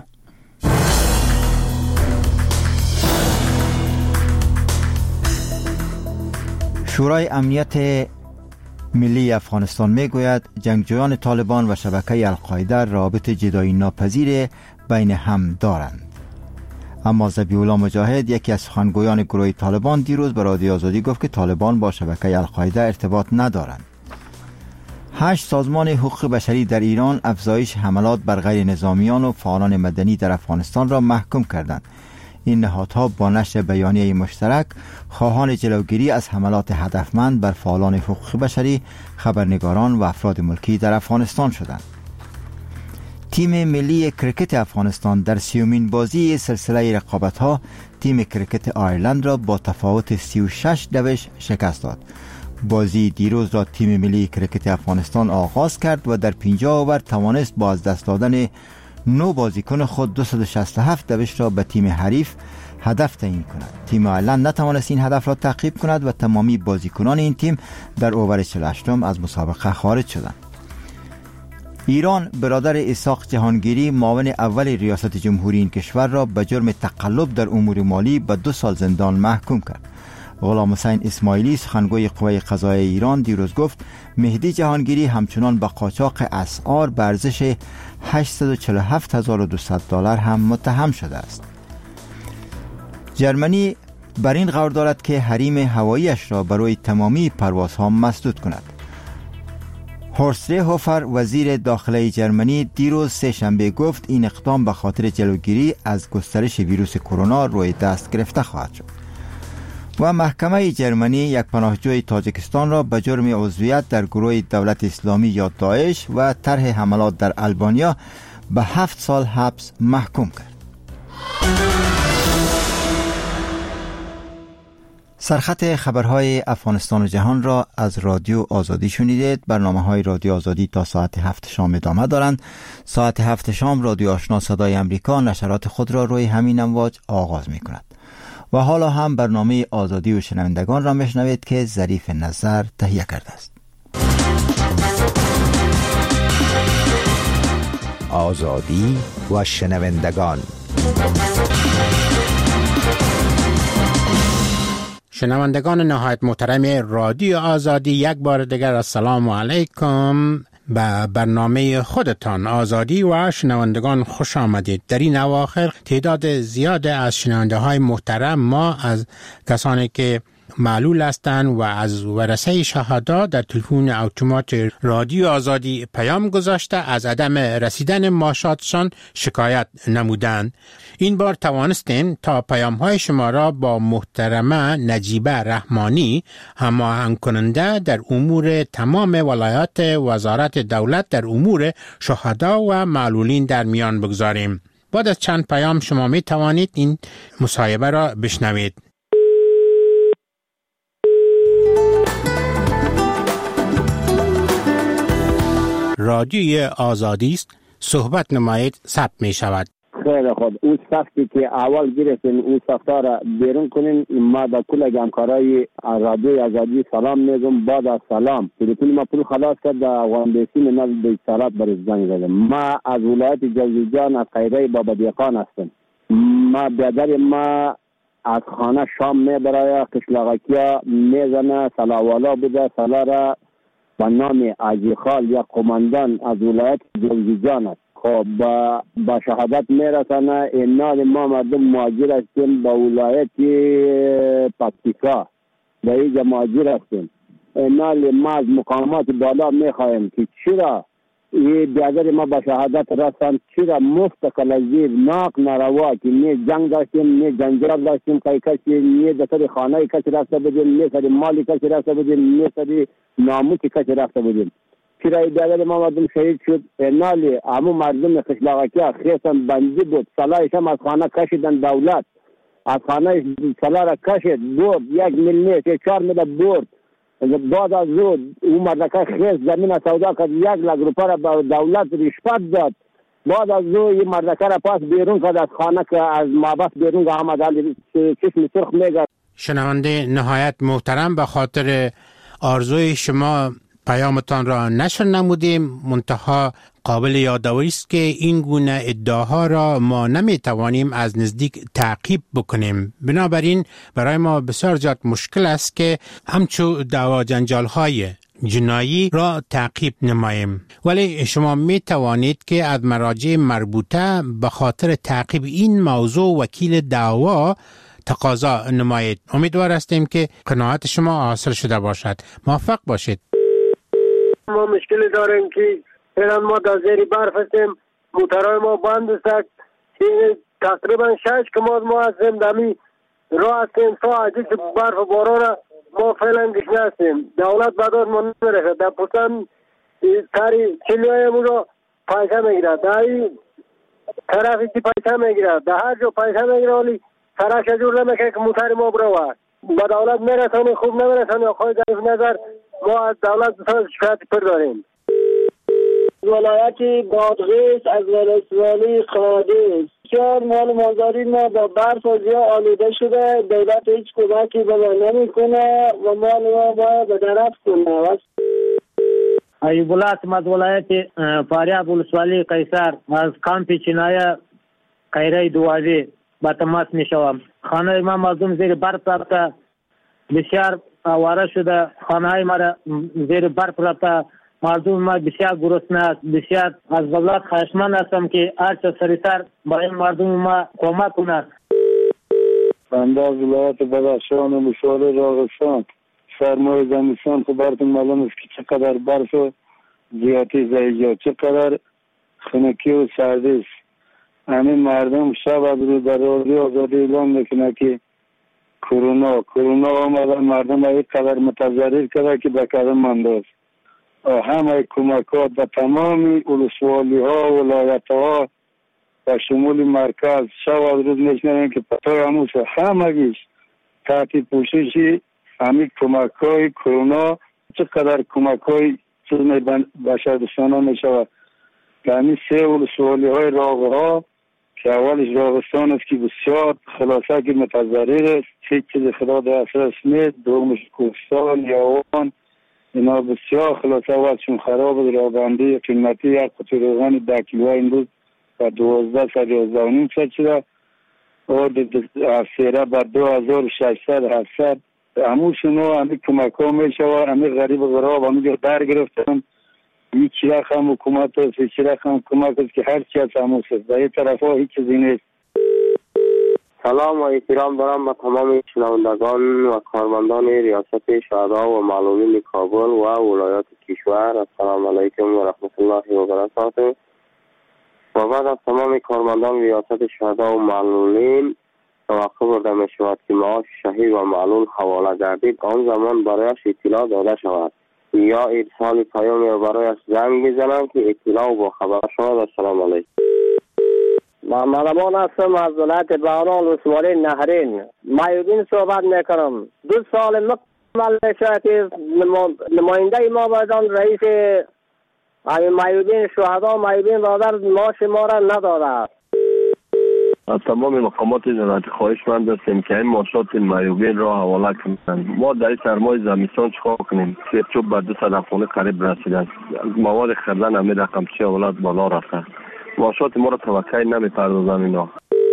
شورای امنیت ملی افغانستان میگوید جنگجویان طالبان و شبکه القاعده رابط جدایی ناپذیر بین هم دارند. اما ذبیح‌الله مجاهد، یکی از سخنگویان گروه طالبان، دیروز به رادیو آزادی گفت که طالبان با شبکه القاعده ارتباط ندارند. هشت سازمان حقوق بشری در ایران افزایش حملات بر غیر نظامیان و فعالان مدنی در افغانستان را محکوم کردند. این نهادها با نشر بیانیه مشترک خواهان جلوگیری از حملات هدفمند بر فعالان حقوق بشری، خبرنگاران و افراد ملکی در افغانستان شدند. تیم ملی کرکت افغانستان در سیومین بازی سلسله رقابت‌ها تیم کرکت آیرلند را با تفاوت سی و شش دوش شکست داد. بازی دیروز را تیم ملی کرکت افغانستان آغاز کرد و در پنجاه اوور توانست با از دست دادن نو بازیکن خود دویست و شصت و هفت دوش را به تیم حریف هدف تعیین کند. تیم آیرلند نتوانست این هدف را تعقیب کند و تمامی بازیکنان این تیم در اوور چهل و هشت از مسابقه خارج شدند. ایران برادر اسحاق جهانگیری، معاون اول ریاست جمهوری این کشور را به جرم تقلب در امور مالی به دو سال زندان محکوم کرد. غلام حسین اسماعیلی، سخنگوی قوه قضاییه ایران، دیروز گفت مهدی جهانگیری همچنان به قاچاق اسعار به ارزش هشتصد و چهل و هفت هزار و دویست دلار هم متهم شده است. جرمنی بر این قرار دارد که حریم هواییش را برای تمامی پروازها مسدود کند. هورست ریهوفر، وزیر داخلی جرمنی، دیروز سه شنبه گفت این اقدام به خاطر جلوگیری از گسترش ویروس کرونا روی دست گرفته خواهد شد. و محکمه جرمنی یک پناهجوی تاجیکستان را به جرم عضویت در گروه دولت اسلامی یا داعش و طرح حملات در البانیا به هفت سال حبس محکوم کرد. سرخط خبرهای افغانستان و جهان را از رادیو آزادی شنیدید. برنامه‌های رادیو آزادی تا ساعت هفت شام ادامه دارند. ساعت هفت شام رادیو آشنا صدای امریکا نشرات خود را روی همین امواج آغاز می کند. و حالا هم برنامه آزادی و شنوندگان را میشنوید که ظریف نظر تهیه کرده است. آزادی و شنوندگان. شنوندگان نهایت محترم رادیو آزادی، یک بار دیگر السلام علیکم. به برنامه خودتان آزادی و شنوندگان خوش آمدید. در این اواخر تعداد زیاد از شنونده های محترم ما از کسانی که معلول هستند و از ورثه شهدا در تلفن اتومات رادیو آزادی پیام گذاشته از عدم رسیدن ماشاتشان شکایت نمودند. این بار توانستیم تا پیام های شما را با محترمه نجیبه رحمانی، هماهنگ کننده در امور تمام ولایات وزارت دولت در امور شهدا و معلولین در میان بگذاریم. بعد از چند پیام شما می توانید این مصاحبه را بشنوید. رادیوی آزادی است، صحبت نمایید، ثبت می شود. خیلی خوب. اون صفتی که اول گرفتین اون صفتا را بیرون کنین. ما با کل همکارای رادیوی آزادی سلام میگم. بعد از سلام تلفن ما پول خلاص کرد، وندسین نو به اتصالات بر زنگ زدم. ما از ولایت جوزجان از قیره بابا دیقان هستم. ما بیادر ما از خانه شام میبرای قشلاقکیا میزنه، سلاوالا بوده، سلا را به نام عجیخال یا قماندان از ولایت جوزجان است. خب با شهادت میرسانه اینال ما مردم مهاجر هستیم با ولایت پکتیکا، به اینجا مهاجر هستیم. اینال ما از مقامات بالا میخواهیم که چرا یه بیادر ما با شهادت رسان، چرا مستقل از زیر ناق نروا که نه جنگ داشتیم نه جنجال داشتیم که کسی نه در خانه کسی رفته بودیم، نه سر مالی کسی رفته بودیم، نه سر ناموس کسی رفته بودیم. چرا این بیادر ما مردم شهید شد؟ اینالی همون مردم خشلاقکی خیستن بندی بود، صلاحش هم از خانه کشیدن، دولت از خانه صلاح را کشید برد، یک میل نیست یک چهار میل برد. بعد از او اون مردکه خیست زمین سودا کرد، یک لک روپا را به دولت رشوت داد. بعد از او این مردکه را پاس بیرون کرد از خانه که از مابس بیرون آمد، علی چشم سرخ میگرد. شنونده نهایت محترم، به خاطر آرزوی شما پیامتان را نشر نمودیم، منتها قابل یادآوری است که این گونه ادعاها را ما نمیتوانیم از نزدیک تعقیب بکنیم. بنابراین برای ما بسیار زیاد مشکل است که همچو دعوا جنجال های جنایی را تعقیب نماییم، ولی شما می توانید که از مراجع مربوطه به خاطر تعقیب این موضوع وکیل دعوا تقاضا نمایید. امیدوار هستیم که قناعت شما حاصل شده باشد. موفق باشید. ما مشکلی داریم که الان ما در زیر برف هستیم، موترهای ما بند است. تقریبا شش کماد ما هستیم دمی راه هستیم، تا عجیز برف و باران ما فعلا گشنه هستیم. دولت بداد ما نمیرسه، در پوستان تاری چلیهای مو رو پیسه میگیره، در این طرفی که پیسه میگیره، در هر جو پیسه میگیره، ولی سرش جور نمیشه که موتر ما بروه. با دولت میرسانی خوب نمیرسانی، آقای ضعیف نظر ما از دولت بسیار شکایت پر داریم. ولایت بادغیس از ولسوالی قادس چهار مال مازاری ما با برف و زیا آلوده شده، دولت هیچ کمکی به ما نمیکنه و مال ما باید به درفت کنه. ایوب الله از ولایت فاریاب ولسوالی قیصر از کامپ چینایه قیره دوازی با تماس میشوم. خانه ما مردم زیر برف رفته، بسیار آواره شده، خانه های ما زیر برف رفته، مردم ما بسیار گرسنه است. بسیار از دولت خواهشمند هستم که هر چه سریعتر با این مردم ما کمک کند. بنده از ولایت بدخشان و مشوار راغستان، سرمای زمستان که براتون معلوم است که چقدر برف و زیادی زیجا، چقدر خنکی و سردی است. همین مردم شب از رو در رادیو آزادی اعلام میکنه که کرونا کرونا آمده، مردم های قدر متضرر کرده که به کدام مانداست. همه کمکات به تمام ولسوالی ها و ولایت ها و شمول مرکز شب از روز میشنویم که پتای هموش همگیش تحت پوشش همین کمک های کرونا چقدر کمک های چیز بشردوستانه میشود. که همین سه ولسوالی های راغ ها که اولش راغستان است که بسیار خلاصه که متضرر است، هیچ چیز خدا دسترس نیست، دومش کوهستان یاوان اینا بسیار خلاصه وقتشون خراب است. رابندی قیمتی یک قطعه روغن ده کیلو امروز و دوازده صد یازده و نیم صد شده و افسیره بر دو هزار و ششصد هفتصد. هموشون ها همین کمک ها می شود. همین غریب و غراب همین در گرفتن. هیچ رقم حکومت است، هیچ رقم کمک است که هر چی از هموش است. در این طرف ها هیچ چیزی نیست. سلام و احترام دارم به تمام شنوندگان و کارمندان ریاست شهدا و معلولین کابل و ولایات کشور. السلام علیکم و رحمت الله و برکاته. و بعد از تمام کارمندان ریاست شهدا و معلولین توقع برده می شود که معاش شهید و معلول حواله گردید، آن زمان برایش اطلاع داده شود یا ارسال پیام یا برایش زنگ بزنند که اطلاع با خبر شود. السلام علیکم. محمد امان هستم از ولایت بهران ولسوالی نهرین. مایودین صحبت میکنم. دو سال مکمل میشه که نماینده ما بایدان رئیس همین مایودین شهدا مایودین برادر ماش ما را نداده. از تمام مقامات جنایت خواهشمند هستیم که این ماشات مایوبین را حواله کنند. ما در سرمای زمستان چیکار کنیم؟ سیرچوب به دو صد خانه قریب رسیده است. مواد خردن همین رقم چه اولاد بالا رفته. ماشات ما را توقعی نمیپردازن اینا.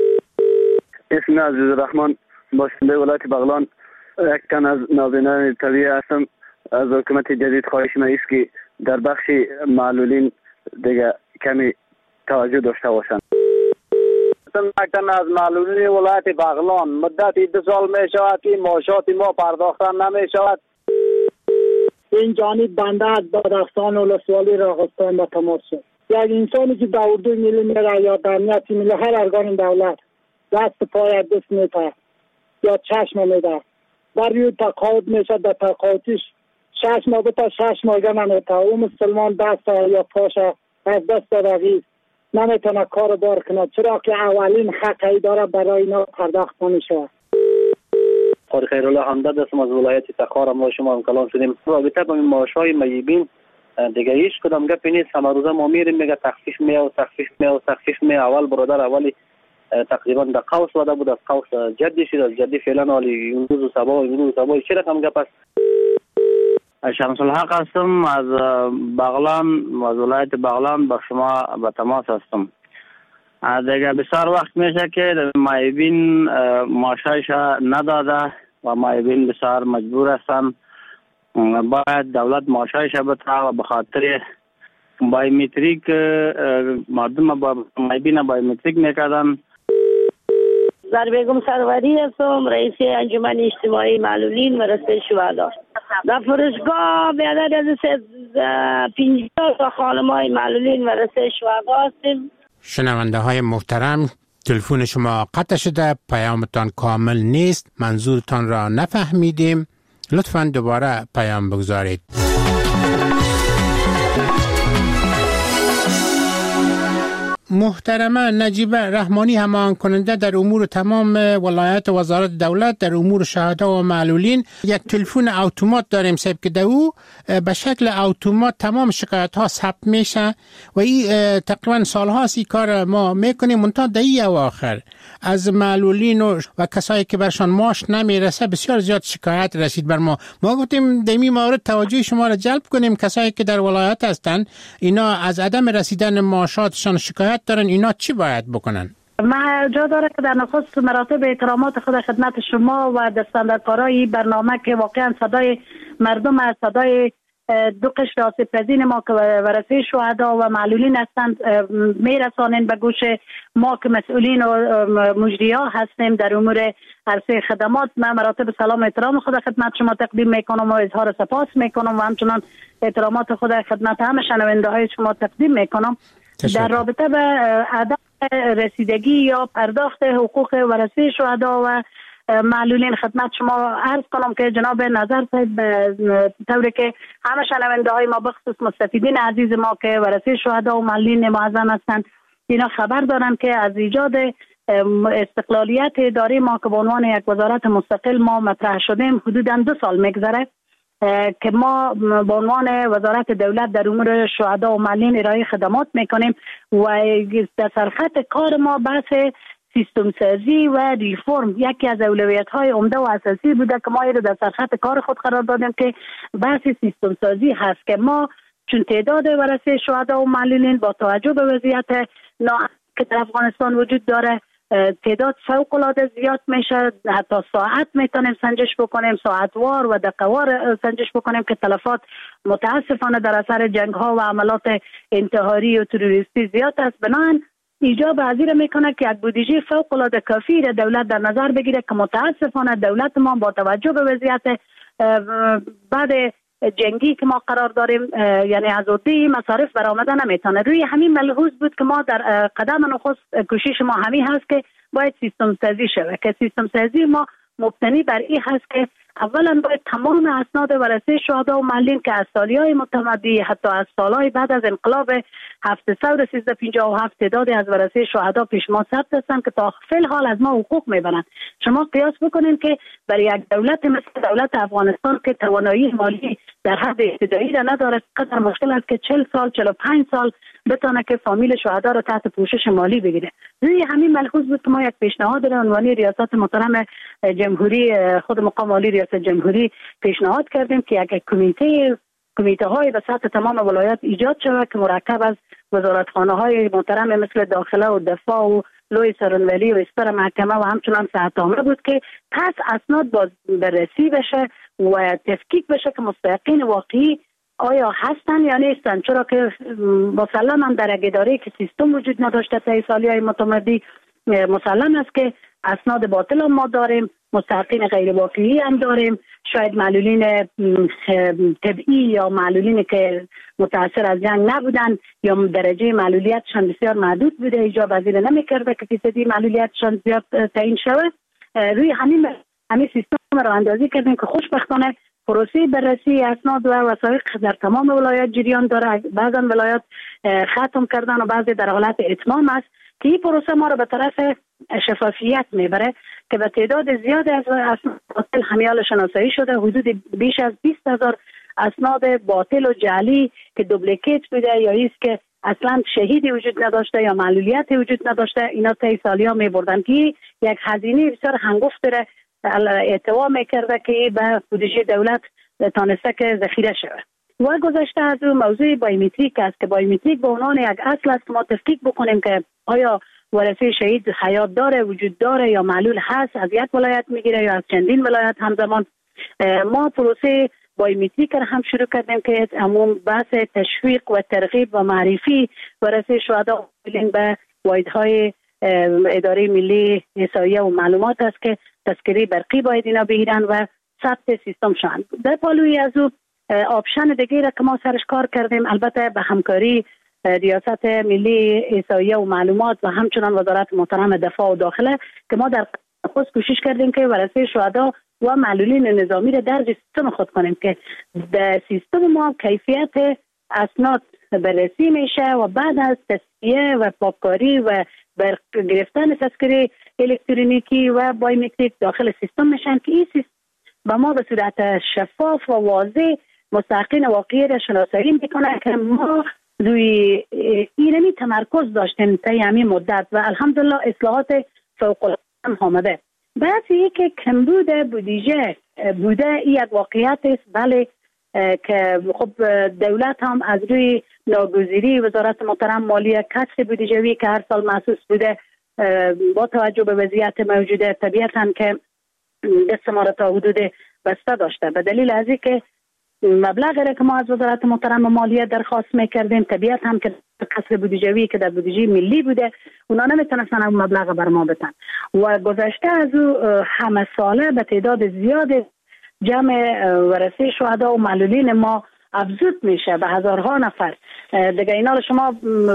اسم عزیز رحمان باشنده ولایت بغلان، یک تن از ناظرین طبیعی هستم. از حکومت جدید خواهش ما است که در بخش معلولین دیگه کمی توجه داشته باشند. مکتن از معلولین ولایت بغلان مدتی دو سال می شود که معاشات ما پرداخته نمی شود. این جانب بنده از بادرستان ولسوالی راغستان به تماس شد. یک انسانی که در اردو ملی میره یا در امنیت ملی هر ارگان دولت دست پای دست میده یا چشم میده در روی تقاعد میشه، در تقاعدش شش ماه بتا شش ماه نمیته. او مسلمان دست یا پاش از دست رقیز نمیتونه کار بار کنه، چرا که اولین حقی داره برای اینا پرداخت نمیشه. قاری خیرالله حمداد هستم از ولایت تخار. ما شما هم کلام شدیم رابطه با معاشهای معیبین دیگه هیچ کدام گپی نیست. همه روزه ما میریم میگه تخفیف می و تخفیف می و تخفیف می. اول برادر اولی تقریبا در قوس وده بود، از قوس جدی شد، از جدی فعلا حالی امروز و صبا و امروز و صبا چه رقم گپ است؟ شمس الحق هستم از بغلان، از ولایت بغلان با شما به تماس هستم. دیگه بسیار وقت میشه که معیبین معاشایش نداده و معیبین بسیار مجبور هستن. باید دولت معاشایش بده و به خاطر بایومتریک مردم با معیبین بایومتریک میکردن. زربیگم سروری هستم، رئیس انجمن اجتماعی معلولین و رسته شهدا. در فرشگاه به عدد از پنجاه تا خانم‌های معلولین و رسته شهدا هستیم. شنونده های محترم، تلفن شما قطع شده، پیامتان کامل نیست، منظورتان را نفهمیدیم، لطفاً دوباره پیام بگذارید. محترمه نجیبه رحمانی همان کننده در امور تمام ولایت وزارت دولت در امور شهدا و معلولین، یک تلفن اتومات داریم صاحب که در او به شکل اتومات تمام شکایت ها ثبت میشه و این تقریبا سال هاست این کار ما میکنیم. منتها در این اواخر از معلولین و, و کسایی که برشان معاش نمیرسه بسیار زیاد شکایت رسید بر ما. ما گفتیم در این مورد توجه شما را جلب کنیم. کسایی که در ولایت هستند اینا از عدم رسیدن معاشاتشان شکایت دارن، اینا چی باید بکنن؟ ما جا داره که در نخست مراتب احترامات خود خدمت شما و دستاندرکارای برنامه که واقعا صدای مردم از صدای دو قشر آسیب پذیر ما که ورثه شهدا و معلولین هستند میرسانین به گوش ما که مسئولین و مجری‌ها هستیم در امور عرصه خدمات. من مراتب سلام احترام خود خدمت شما تقدیم میکنم و اظهار سپاس میکنم و همچنان احترامات خود خدمت همه شنونده های شما تقدیم میکنم. در رابطه به عدم رسیدگی یا پرداخت حقوق ورثه شهدا و معلولین خدمت شما عرض کنم که جناب نظر صاحب طوری که همه شنونده های ما بخصوص مستفیدین عزیز ما که ورثه شهدا و معلولین معظم هستند اینا خبر دارن که از ایجاد استقلالیت اداره ما که به عنوان یک وزارت مستقل ما مطرح شدیم حدوداً دو سال میگذره که ما به عنوان وزارت دولت در امور شهدا و معلولین ارائه خدمات میکنیم و در سرخط کار ما بحث سیستم سازی و ریفرم یکی از اولویت های عمده و اساسی بوده که ما رو در سرخط کار خود قرار دادیم که بحث سیستم سازی هست که ما چون تعداد ورثه شهدا و معلولین با توجه به وضعیت ناامنی که در افغانستان وجود داره تعداد فوق العاده زیاد میشه، حتی ساعت میتونیم سنجش بکنیم، ساعتوار و دقیقوار سنجش بکنیم که تلفات متاسفانه در اثر جنگ ها و عملات انتحاری و تروریستی زیاد است. بنابراین ایجاب پذیر میکنه که یک بودجه فوق العاده کافی را دولت در نظر بگیره که متاسفانه دولت ما با توجه به وضعیت بعد جنگی که ما قرار داریم یعنی از عهده مصارف برآمده نمیتونه. روی همین ملحوظ بود که ما در قدم نخست کوشش ما همین هست که باید سیستم سازی شود که سیستم سازی ما مبتنی بر این هست که اولا باید تمام اسناد ورثه شهدا و معلولین که از سالیهای متمدی حتی از سالهای بعد از انقلاب هفتصد و سیزده پنجاه و هفت تعدادی از ورثه شهدا پیش ما ثبت هستند که تا فی الحال از ما حقوق میبرند. شما قیاس بکنید که برای یک دولت مثل دولت افغانستان که توانایی مالی در حد ابتدایی را نداره قدر مشکل است که چهل سال چهل و پنج سال بتونه که فامیل شهدا را تحت پوشش مالی بگیره. روی همین ملحوظ بود که ما یک پیشنهاد را عنوانی ریاست محترم جمهوری خود مقام عالی ریاست جمهوری پیشنهاد کردیم که یک کمیته کمیته های به سطح تمام ولایات ایجاد شود که مرکب از وزارتخانه های محترم مثل داخله و دفاع و لوی سرنولی و اسپر محکمه و همچنان صحت عامه بود که پس اسناد باز بررسی بشه و تفکیک بشه که مستحقین واقعی آیا هستن یا نیستن، چرا که مسلما در یک اداره که سیستم وجود نداشته طی سالی‌های متمادی مسلم است که اسناد باطل هم ما داریم، مستحقین غیر واقعی هم داریم، شاید معلولین طبیعی یا معلولین که متاثر از جنگ نبودن یا درجه معلولیتشان بسیار محدود بوده، ایجاب پذیر نمی‌کرده که فیصدی معلولیتشان زیاد تعیین شود. روی همین همین سیستم را اندازی کردیم که خوشبختانه پروسه بررسی اسناد و وثایق در تمام ولایات جریان داره. بعضا ولایات ختم کردن و بعضی در حالت اتمام است که این پروسه ما را به طرف شفافیت میبره که به تعداد زیاد از اسناد باطل همیال شناسایی شده. حدود بیش از بیست هزار اسناد باطل و جعلی که دوبلیکیت بوده یا ایست که اصلا شهیدی وجود نداشته یا معلولیتی وجود نداشته، اینا طی سالیا میبردن که یک هزینه بسیار هنگفت داره اعتوا میکرده که به بودجه دولت تانسته که ذخیره شود. و گذشته از اون موضوع بایومتریک است که بایومتریک به عنوان یک اصل است که ما تفکیک بکنیم که آیا ورثه شهید حیات داره، وجود داره یا معلول هست، از یک ولایت میگیره یا از چندین ولایت همزمان. ما پروسه بایومتریک را هم شروع کردیم که عموم بحث تشویق و ترغیب و معرفی ورثه شهدا به واحدهای اداره ملی احصایه و معلومات است که تذکره برقی باید اینا بگیرن و ثبت سیستم شوند. در پالوی از او آپشن دیگه را که ما سرش کار کردیم، البته به همکاری ریاست ملی احصایه و معلومات و همچنان وزارت محترم دفاع و داخله که ما در خود کوشش کردیم که ورثه شهدا و معلولین نظامی را درج سیستم خود کنیم که در سیستم ما کیفیت اسناد بررسی میشه و بعد از تصفیه و پاککاری و بر گرفتن تذکره الکترونیکی و بایومتریک داخل سیستم میشن که این سیستم با ما به صورت شفاف و واضح مستحقین واقعی را شناسایی میکنه که ما روی اینمی تمرکز داشتیم طی همین مدت و الحمدلله اصلاحات فوق العاده آمده. بعضی که کمبود بودجه بوده این یک واقعیت است، بله، که خب دولت هم از روی ناگزیری وزارت محترم مالیه کسر بودجه‌ای که هر سال محسوس بوده با توجه به وضعیت موجوده طبیعتاً که دست ما را تا حدود بسته داشته. به دلیل از اینکه مبلغی را که ما از وزارت محترم مالیه درخواست میکردیم طبیعت هم که کسر بودجه‌ای که در بودجه ملی بوده اونا نمیتونستن اون مبلغ بر ما بدن و گذشته از او همه ساله به تعداد زیاد جمع ورثه شهدا و معلولین ما افزود میشه به هزارها نفر دیگه. اینا شما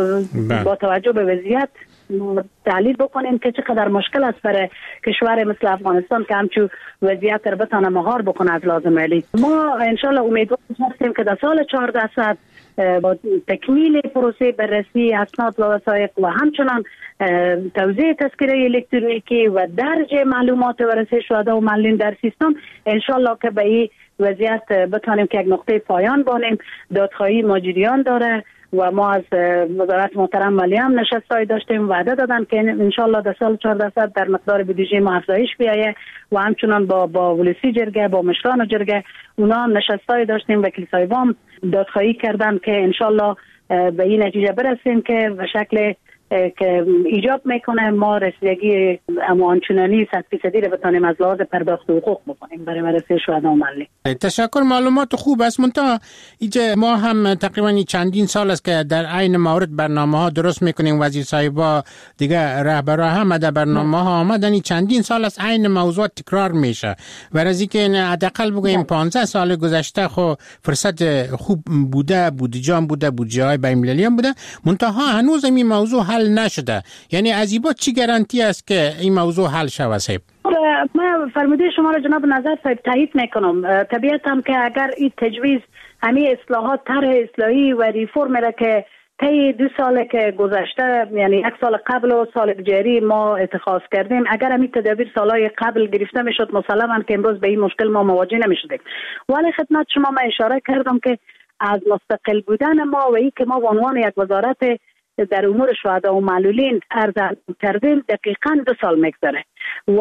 با توجه به وضعیت تحلیل بکنیم که چقدر مشکل است برای کشور مثل افغانستان که همچون وضعیت رو بتانه مهار بکنه از لازم علی. ما انشالله امیدوار هستیم که در سال چهاردهصد با تکمیل پروسه بررسی اسناد و وثایق و همچنان توزیع تذکره الکترونیکی و درج معلومات ورثه شهدا و معلولین در سیستم انشالله که به این وضعیت بتانیم که یک نقطه پایان بانیم. دادخواهی ماجریان داره و ما از وزارت محترم مالیه هم نشستای داشتیم، وعده دادن که انشالله در سال چهاردهصد در مقدار بودجه ما افزایش بیایه و همچنان با با ولسی جرگه با مشران جرگه اونا هم نشستای داشتیم و کلیسای وام دادخواهی کردن که انشالله به این نتیجه برسیم که به شکل که ایجاب میکنه ما رسیدگی آنچنانی صد فیصدی رو بتانیم از لحاظ پرداخت حقوق بکنیم برای ورثه شهدا و معلولین. تشکر، معلومات خوب است. منتها اینجا ما هم تقریبا چندین سال است که در عین مورد برنامه ها درست میکنیم، وزیر صاحبا دیگه رهبرا هم در برنامه ها آمدن، چندین سال است عین موضوع تکرار میشه و از اینکه حداقل بگویم پانزده سال گذشته خو فرصت خوب بوده، بودجه بوده، بودجه های بین‌المللی هم بوده، منتها هنوز این موضوع حل نشده. یعنی از این چی گارانتی است که این موضوع حل شود صاحب؟ من فرموده شما را جناب نظر صاحب تایید میکنم. طبیعتاً که اگر این تجویز همین اصلاحات طرح اصلاحی و ریفرم را که طی دو سال که گذشته یعنی یک سال قبل و سال جاری ما اتخاذ کردیم، اگر همین تدابیر سالهای قبل گرفته میشد مسلماً که امروز به این مشکل ما مواجه نمیشدیم. ولی خدمت شما من اشاره کردم که از مستقل بودن ما و این که ما به عنوان یک وزارت در امور شهدا و معلولین عرض کردیم دقیقاً دو سال میگذره و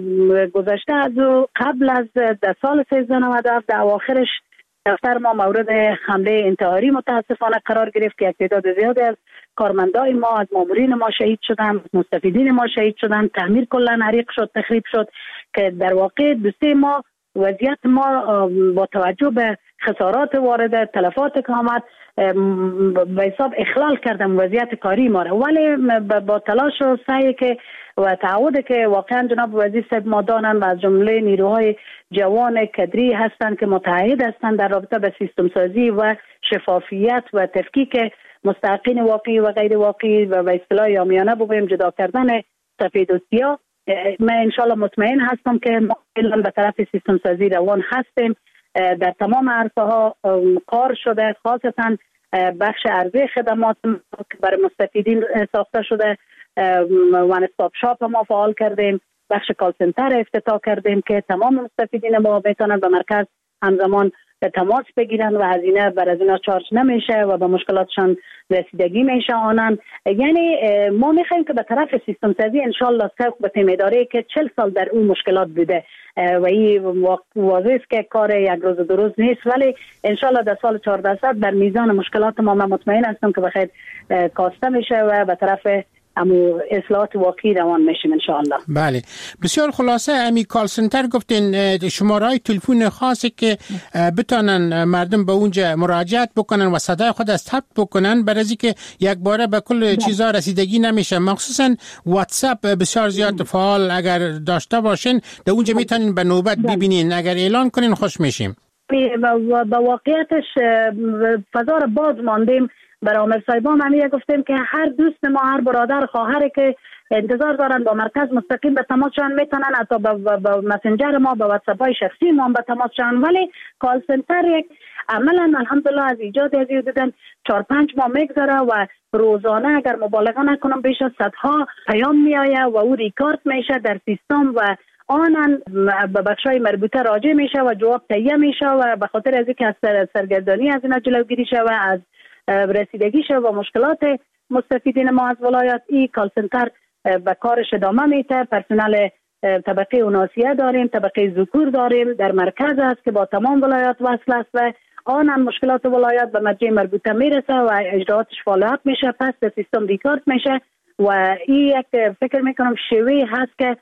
گذشته از قبل از در سال سیزده نود و هفت در اواخرش دفتر ما مورد حمله انتحاری متاسفانه قرار گرفت که یک تعداد زیادی از کارمندای ما از مامورین ما شهید شدن، مستفیدین ما شهید شدن، تعمیر کلا حریق شد، تخریب شد که در واقع دو سه ماه وضعیت ما با توجه به خسارات وارده، تلفات که آمد، به حساب اخلال کردم وضعیت کاری ما را. ولی با تلاش و سعی که و تعهد که واقعا جناب وزیر صاحب ما دانن و از جمله نیروهای جوان کدری هستند که متعهد هستند در رابطه به سیستم سازی و شفافیت و تفکیک مستحقین واقعی و غیر واقعی و به اصطلاح عامیانه بگویم جدا کردن سفید و سیاه. من انشالله مطمئن هستم که ما به طرف سیستم سازی روان هستیم. در تمام عرصه ها کار شده، خاصتا بخش عرضه خدمات که برای مستفیدین ساخته شده، وان استاپ شاپ ما فعال کردیم، بخش کال سنتر افتتاح کردیم که تمام مستفیدین ما میتونن به مرکز همزمان تماس بگیرن و هزینه بر از اینا چارج نمیشه و به مشکلاتشان رسیدگی میشه آنن. یعنی ما میخوایم که به طرف سیستم سازی انشالله سوق بتیم اداره که چهل سال در اون مشکلات بوده و این واضح است که کار یک روز دو روز نیست، ولی انشالله در سال چهارده صد در میزان مشکلات ما من مطمئن هستم که بخیر کاسته میشه و به طرف امو اصلاحات واقعی روان میشیم انشاءالله. بله بسیار خلاصه امی کال سنتر گفتین شماره‌های تلفن خاصی که بتونن مردم به اونجا مراجعت بکنن و صدای خود از ثبت بکنن برای اینکه یک باره به کل چیزا رسیدگی نمیشه. مخصوصا واتساپ بسیار زیاد فعال اگر داشته باشین در اونجا میتونین به نوبت ببینین، اگر اعلان کنین خوش میشیم. با واقعیتش فضا را باز ماندیم. برای عامر صاحبان همیه گفتیم که هر دوست ما، هر برادر خواهری که انتظار دارن با مرکز مستقیم به تماس شون میتونن، حتی با مسنجر ما، با واتساپ های شخصی ما به تماس شون. ولی کال سنتر یک عملا الحمدلله از ایجاد از دیدن چهار پنج ماه میگذره و روزانه اگر مبالغه نکنم بیش از صدها پیام میآیه و او ریکارد میشه در سیستم و آنن به بخشای مربوطه راجع میشه و جواب تهیه میشه و به خاطر از اینکه از سرگردانی از اینا جلوگیری شه و از رسیدگی شه و مشکلات مستفیدین ما از ولایت، ای کال سنتر به کارش ادامه میده. پرسنل طبقه اوناسیه داریم، طبقه ذکور داریم در مرکز است که با تمام ولایات وصل است و آنن مشکلات ولایت به مرجع مربوطه میرسه و اجراعاتش فعالیت میشه، پس در سیستم ریکارد میشه و این یک فکر میکنم شیوه هست که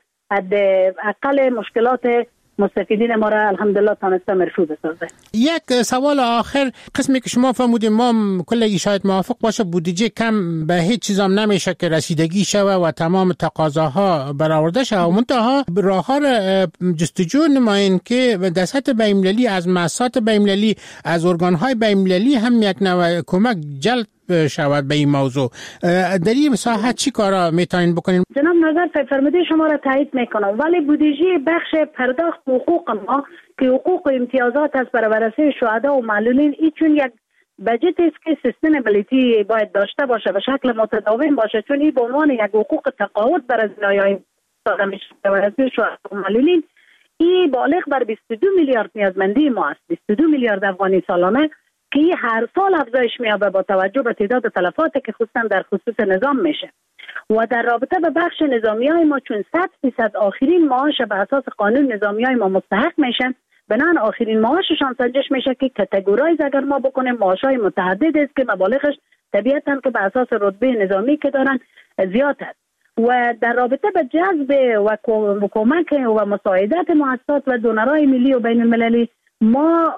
حداقل مشکلات مستفیدین ما را الحمدلله تانسته مرفوع بسازه. یک سوال آخر، قسمی که شما فرمودین ما کلگی شاید موافق باشه بودجه کم به هیچ چیزام نمیشه که رسیدگی شوه و تمام تقاضاها برآورده شوه و منتها راه ها جستجو نمایین که در سطح بین‌المللی از مؤسسات بین‌المللی از ارگان های بین‌المللی هم یک نوع کمک جلب شود به این موضوع. در این مساحت چی کارا میتونین بکنین؟ جناب نظر فرموده شما را تایید میکنم، ولی بودجه بخش پرداخت حقوق ما که حقوق و امتیازات است برای ورثه شهدا و معلولین، این چون یک بجت است که سستینبلیتی باید داشته باشه به شکل متداوم باشه، چون این به عنوان یک حقوق تقاعد برای زنایای داده میشه ورثه شهدا و معلولین. این بالغ بر بیست و دو میلیارد نیازمندی ما است، بیست و دو میلیارد افغانی سالانه که هر سال افزایش می‌یابه با توجه به تعداد تلفاتی که خصوصا در خصوص نظام میشه و در رابطه به بخش نظامیای ما چون صد درصد آخرین معاش به اساس قانون نظامیای ما مستحق میشن، بنابراین آخرین معاششان سنجش میشه که کاتگورایز اگر ما بکنیم معاشای متعدد است که مبالغش طبیعتاً که به اساس رتبه نظامی که دارن زیاد است و در رابطه به جذب و کمک و مساعدت مؤسسات و دونرهای ملی و بین المللی ما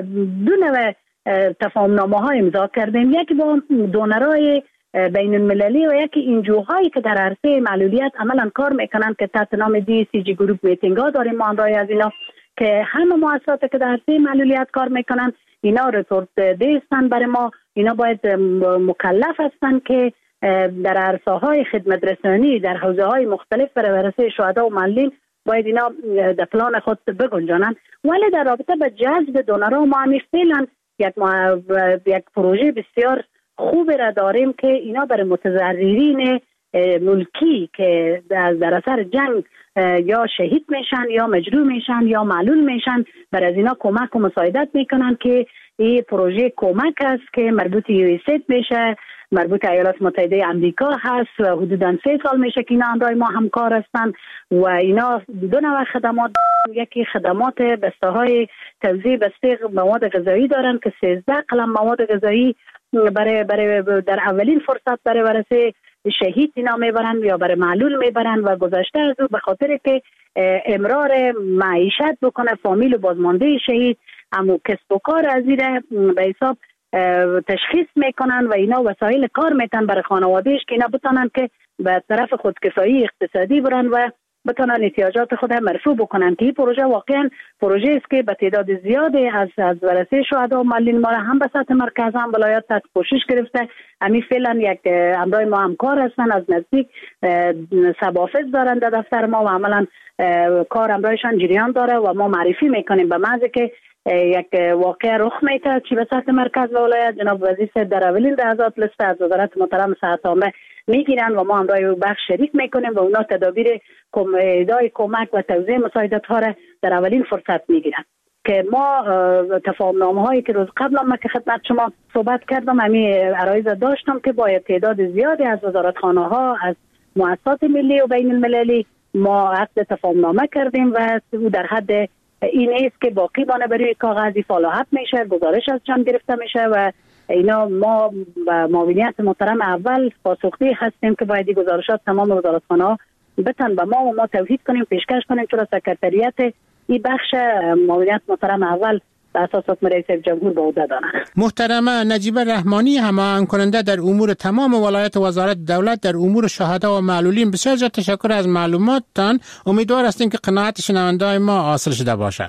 دو نوع تفاهمنامه های امضا کردیم، یکی با دونرهای بین المللی و یکی انجوهایی که در عرصه معلولیت عملا کار میکنن که تحت نام دی سی جی گروپ میتینگ ها داریم ما همراهی از اینا که همه مؤسساتی که در عرصه معلولیت کار میکنن اینا رپورت دیستن برای ما، اینا باید مکلف هستن که در عرصه های خدمت رسانی در حوزه های مختلف برای ورثه شهدا و معلولین باید اینا در پلان خود بگنجانن. ولی در رابطه به جذب دونرها ما همیشه فعلا یک, یک پروژه بسیار خوب را داریم که اینا برای متضررین ملکی که در اثر جنگ یا شهید میشن یا مجروح میشن یا معلول میشن برای از اینا کمک و مساعدت میکنن که این پروژه کمک است که مربوط یو ایسید میشه، مربوط ایالات متحده امریکا هست و حدوداً سه سال میشه که اینا همراه ما همکار هستن و اینا دو نوع خدمات، یکی خدمات بسته های توزیع بسته مواد غذایی دارن که سیزده قلم مواد غذایی برای برای در اولین فرصت برای ورثه شهید اینا میبرن یا برای معلول میبرن و گذشته از او به خاطر که امرار معیشت بکنه فامیل و بازمانده شهید، اما کسب و کار از این به حساب تشخیص میکنن و اینا وسایل کار میتن برای خانوادهش که اینا بتونن که به طرف خودکفایی اقتصادی برن و بتونن احتیاجات خود هم مرفوع بکنن که این پروژه واقعا پروژه است که به تعداد زیادی از از ورثه شهدا و معلولین ما هم به سطح مرکز هم ولایت تحت کوشش گرفته. همین فعلا یک همراه ما همکار هستن، از نزدیک سبافز دارن در دفتر ما و عملا کار همراهشان جریان داره و ما معرفی میکنیم به محض که یک واقعه رخ میده چی به سطح مرکز و ولایت جناب وزیر صاحب در اولین لحظات لیست از وزارت محترم صحت عامه میگیرن و ما همراه بخش شریک میکنیم و اونا تدابیر ادای کمک و توزیع مساعدت ها را در اولین فرصت میگیرن که ما تفاهم نامه هایی که روز قبل هم که خدمت شما صحبت کردم همین عرایض داشتم که باید تعداد زیادی از وزارتخانه ها از مؤسسات ملی و بین المللی ما عقد تفاهم نامه کردیم و او در حد این است که باقی بانه برای کاغذی فالوحت میشه، گزارش از جان گرفته میشه و اینا ما با معاونیت محترم اول پاسخگوی هستیم که باید گزارشات تمام وزارتخانه ها بتن به ما و ما توحید کنیم، پیشکش کنیم چرا سکرتریت این بخش معاونیت محترم اول به اساس حکم رئیس جمهور به عهده دارن. محترمه نجیبه رحمانی هماهنگ کننده در امور تمام ولایت وزارت دولت در امور شهدا و معلولین، بسیار زیاد تشکر از معلوماتتان. امیدوار هستیم که قناعت شنونده‌های ما حاصل شده باشد.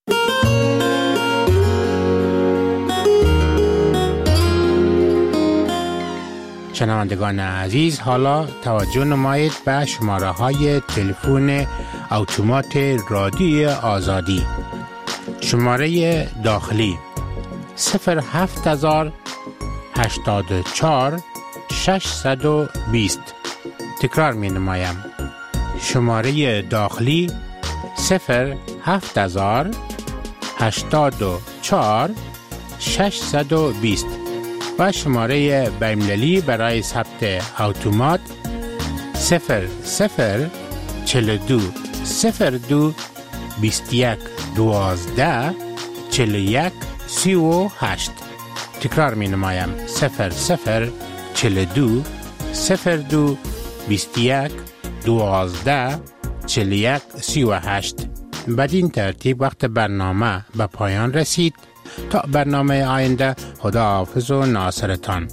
شنوندگان عزیز، حالا توجه نمایید به شماره های تلفن اتومات رادیوی آزادی. شماره داخلی صفر هفت هزار هشتاد و چهار ششصد و بیست. تکرار می نمایم. شماره داخلی صفر هفت هزار هشتاد و چهار ششصد و بیست و شماره بین‌المللی برای ثبت اتومات صفر صفر چهل و دو صفر دو بیست و یک دوازده چهل و یک سی و هشت. تکرار می نمایم صفر صفر چهل و دو صفر دو بیست و یک دوازده چهل و یک سی و هشت. بدین ترتیب وقت برنامه به پایان رسید. تا برنامه آینده، خدا حافظ و ناصرتان.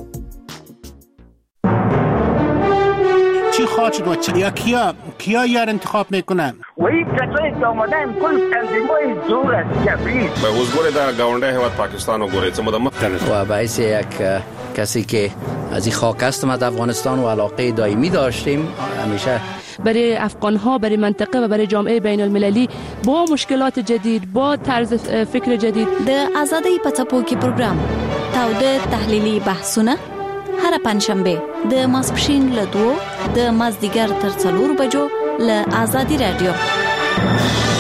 چی خواهد شد و چی؟ یا کیا کیا یار انتخاب میکنن؟ و این کسایی که آمدن کل تنظیمای زور است کبریست به حضور در گاونده حوات پاکستان و گوریت مدام و باعث یک کسی که از این خاک هستم از افغانستان و علاقه دائمی داشتیم همیشه برای افغان‌ها، برای منطقه و برای جامعه بین المللی با مشکلات جدید، با طرز فکر جدید. د آزادۍ په څپو کې پروګرام تاوده تحلیلي بحثونه هر پنځشنبه د ماسپښین له دوه د مازدیګر تر څلور بجو له آزادي رادیو.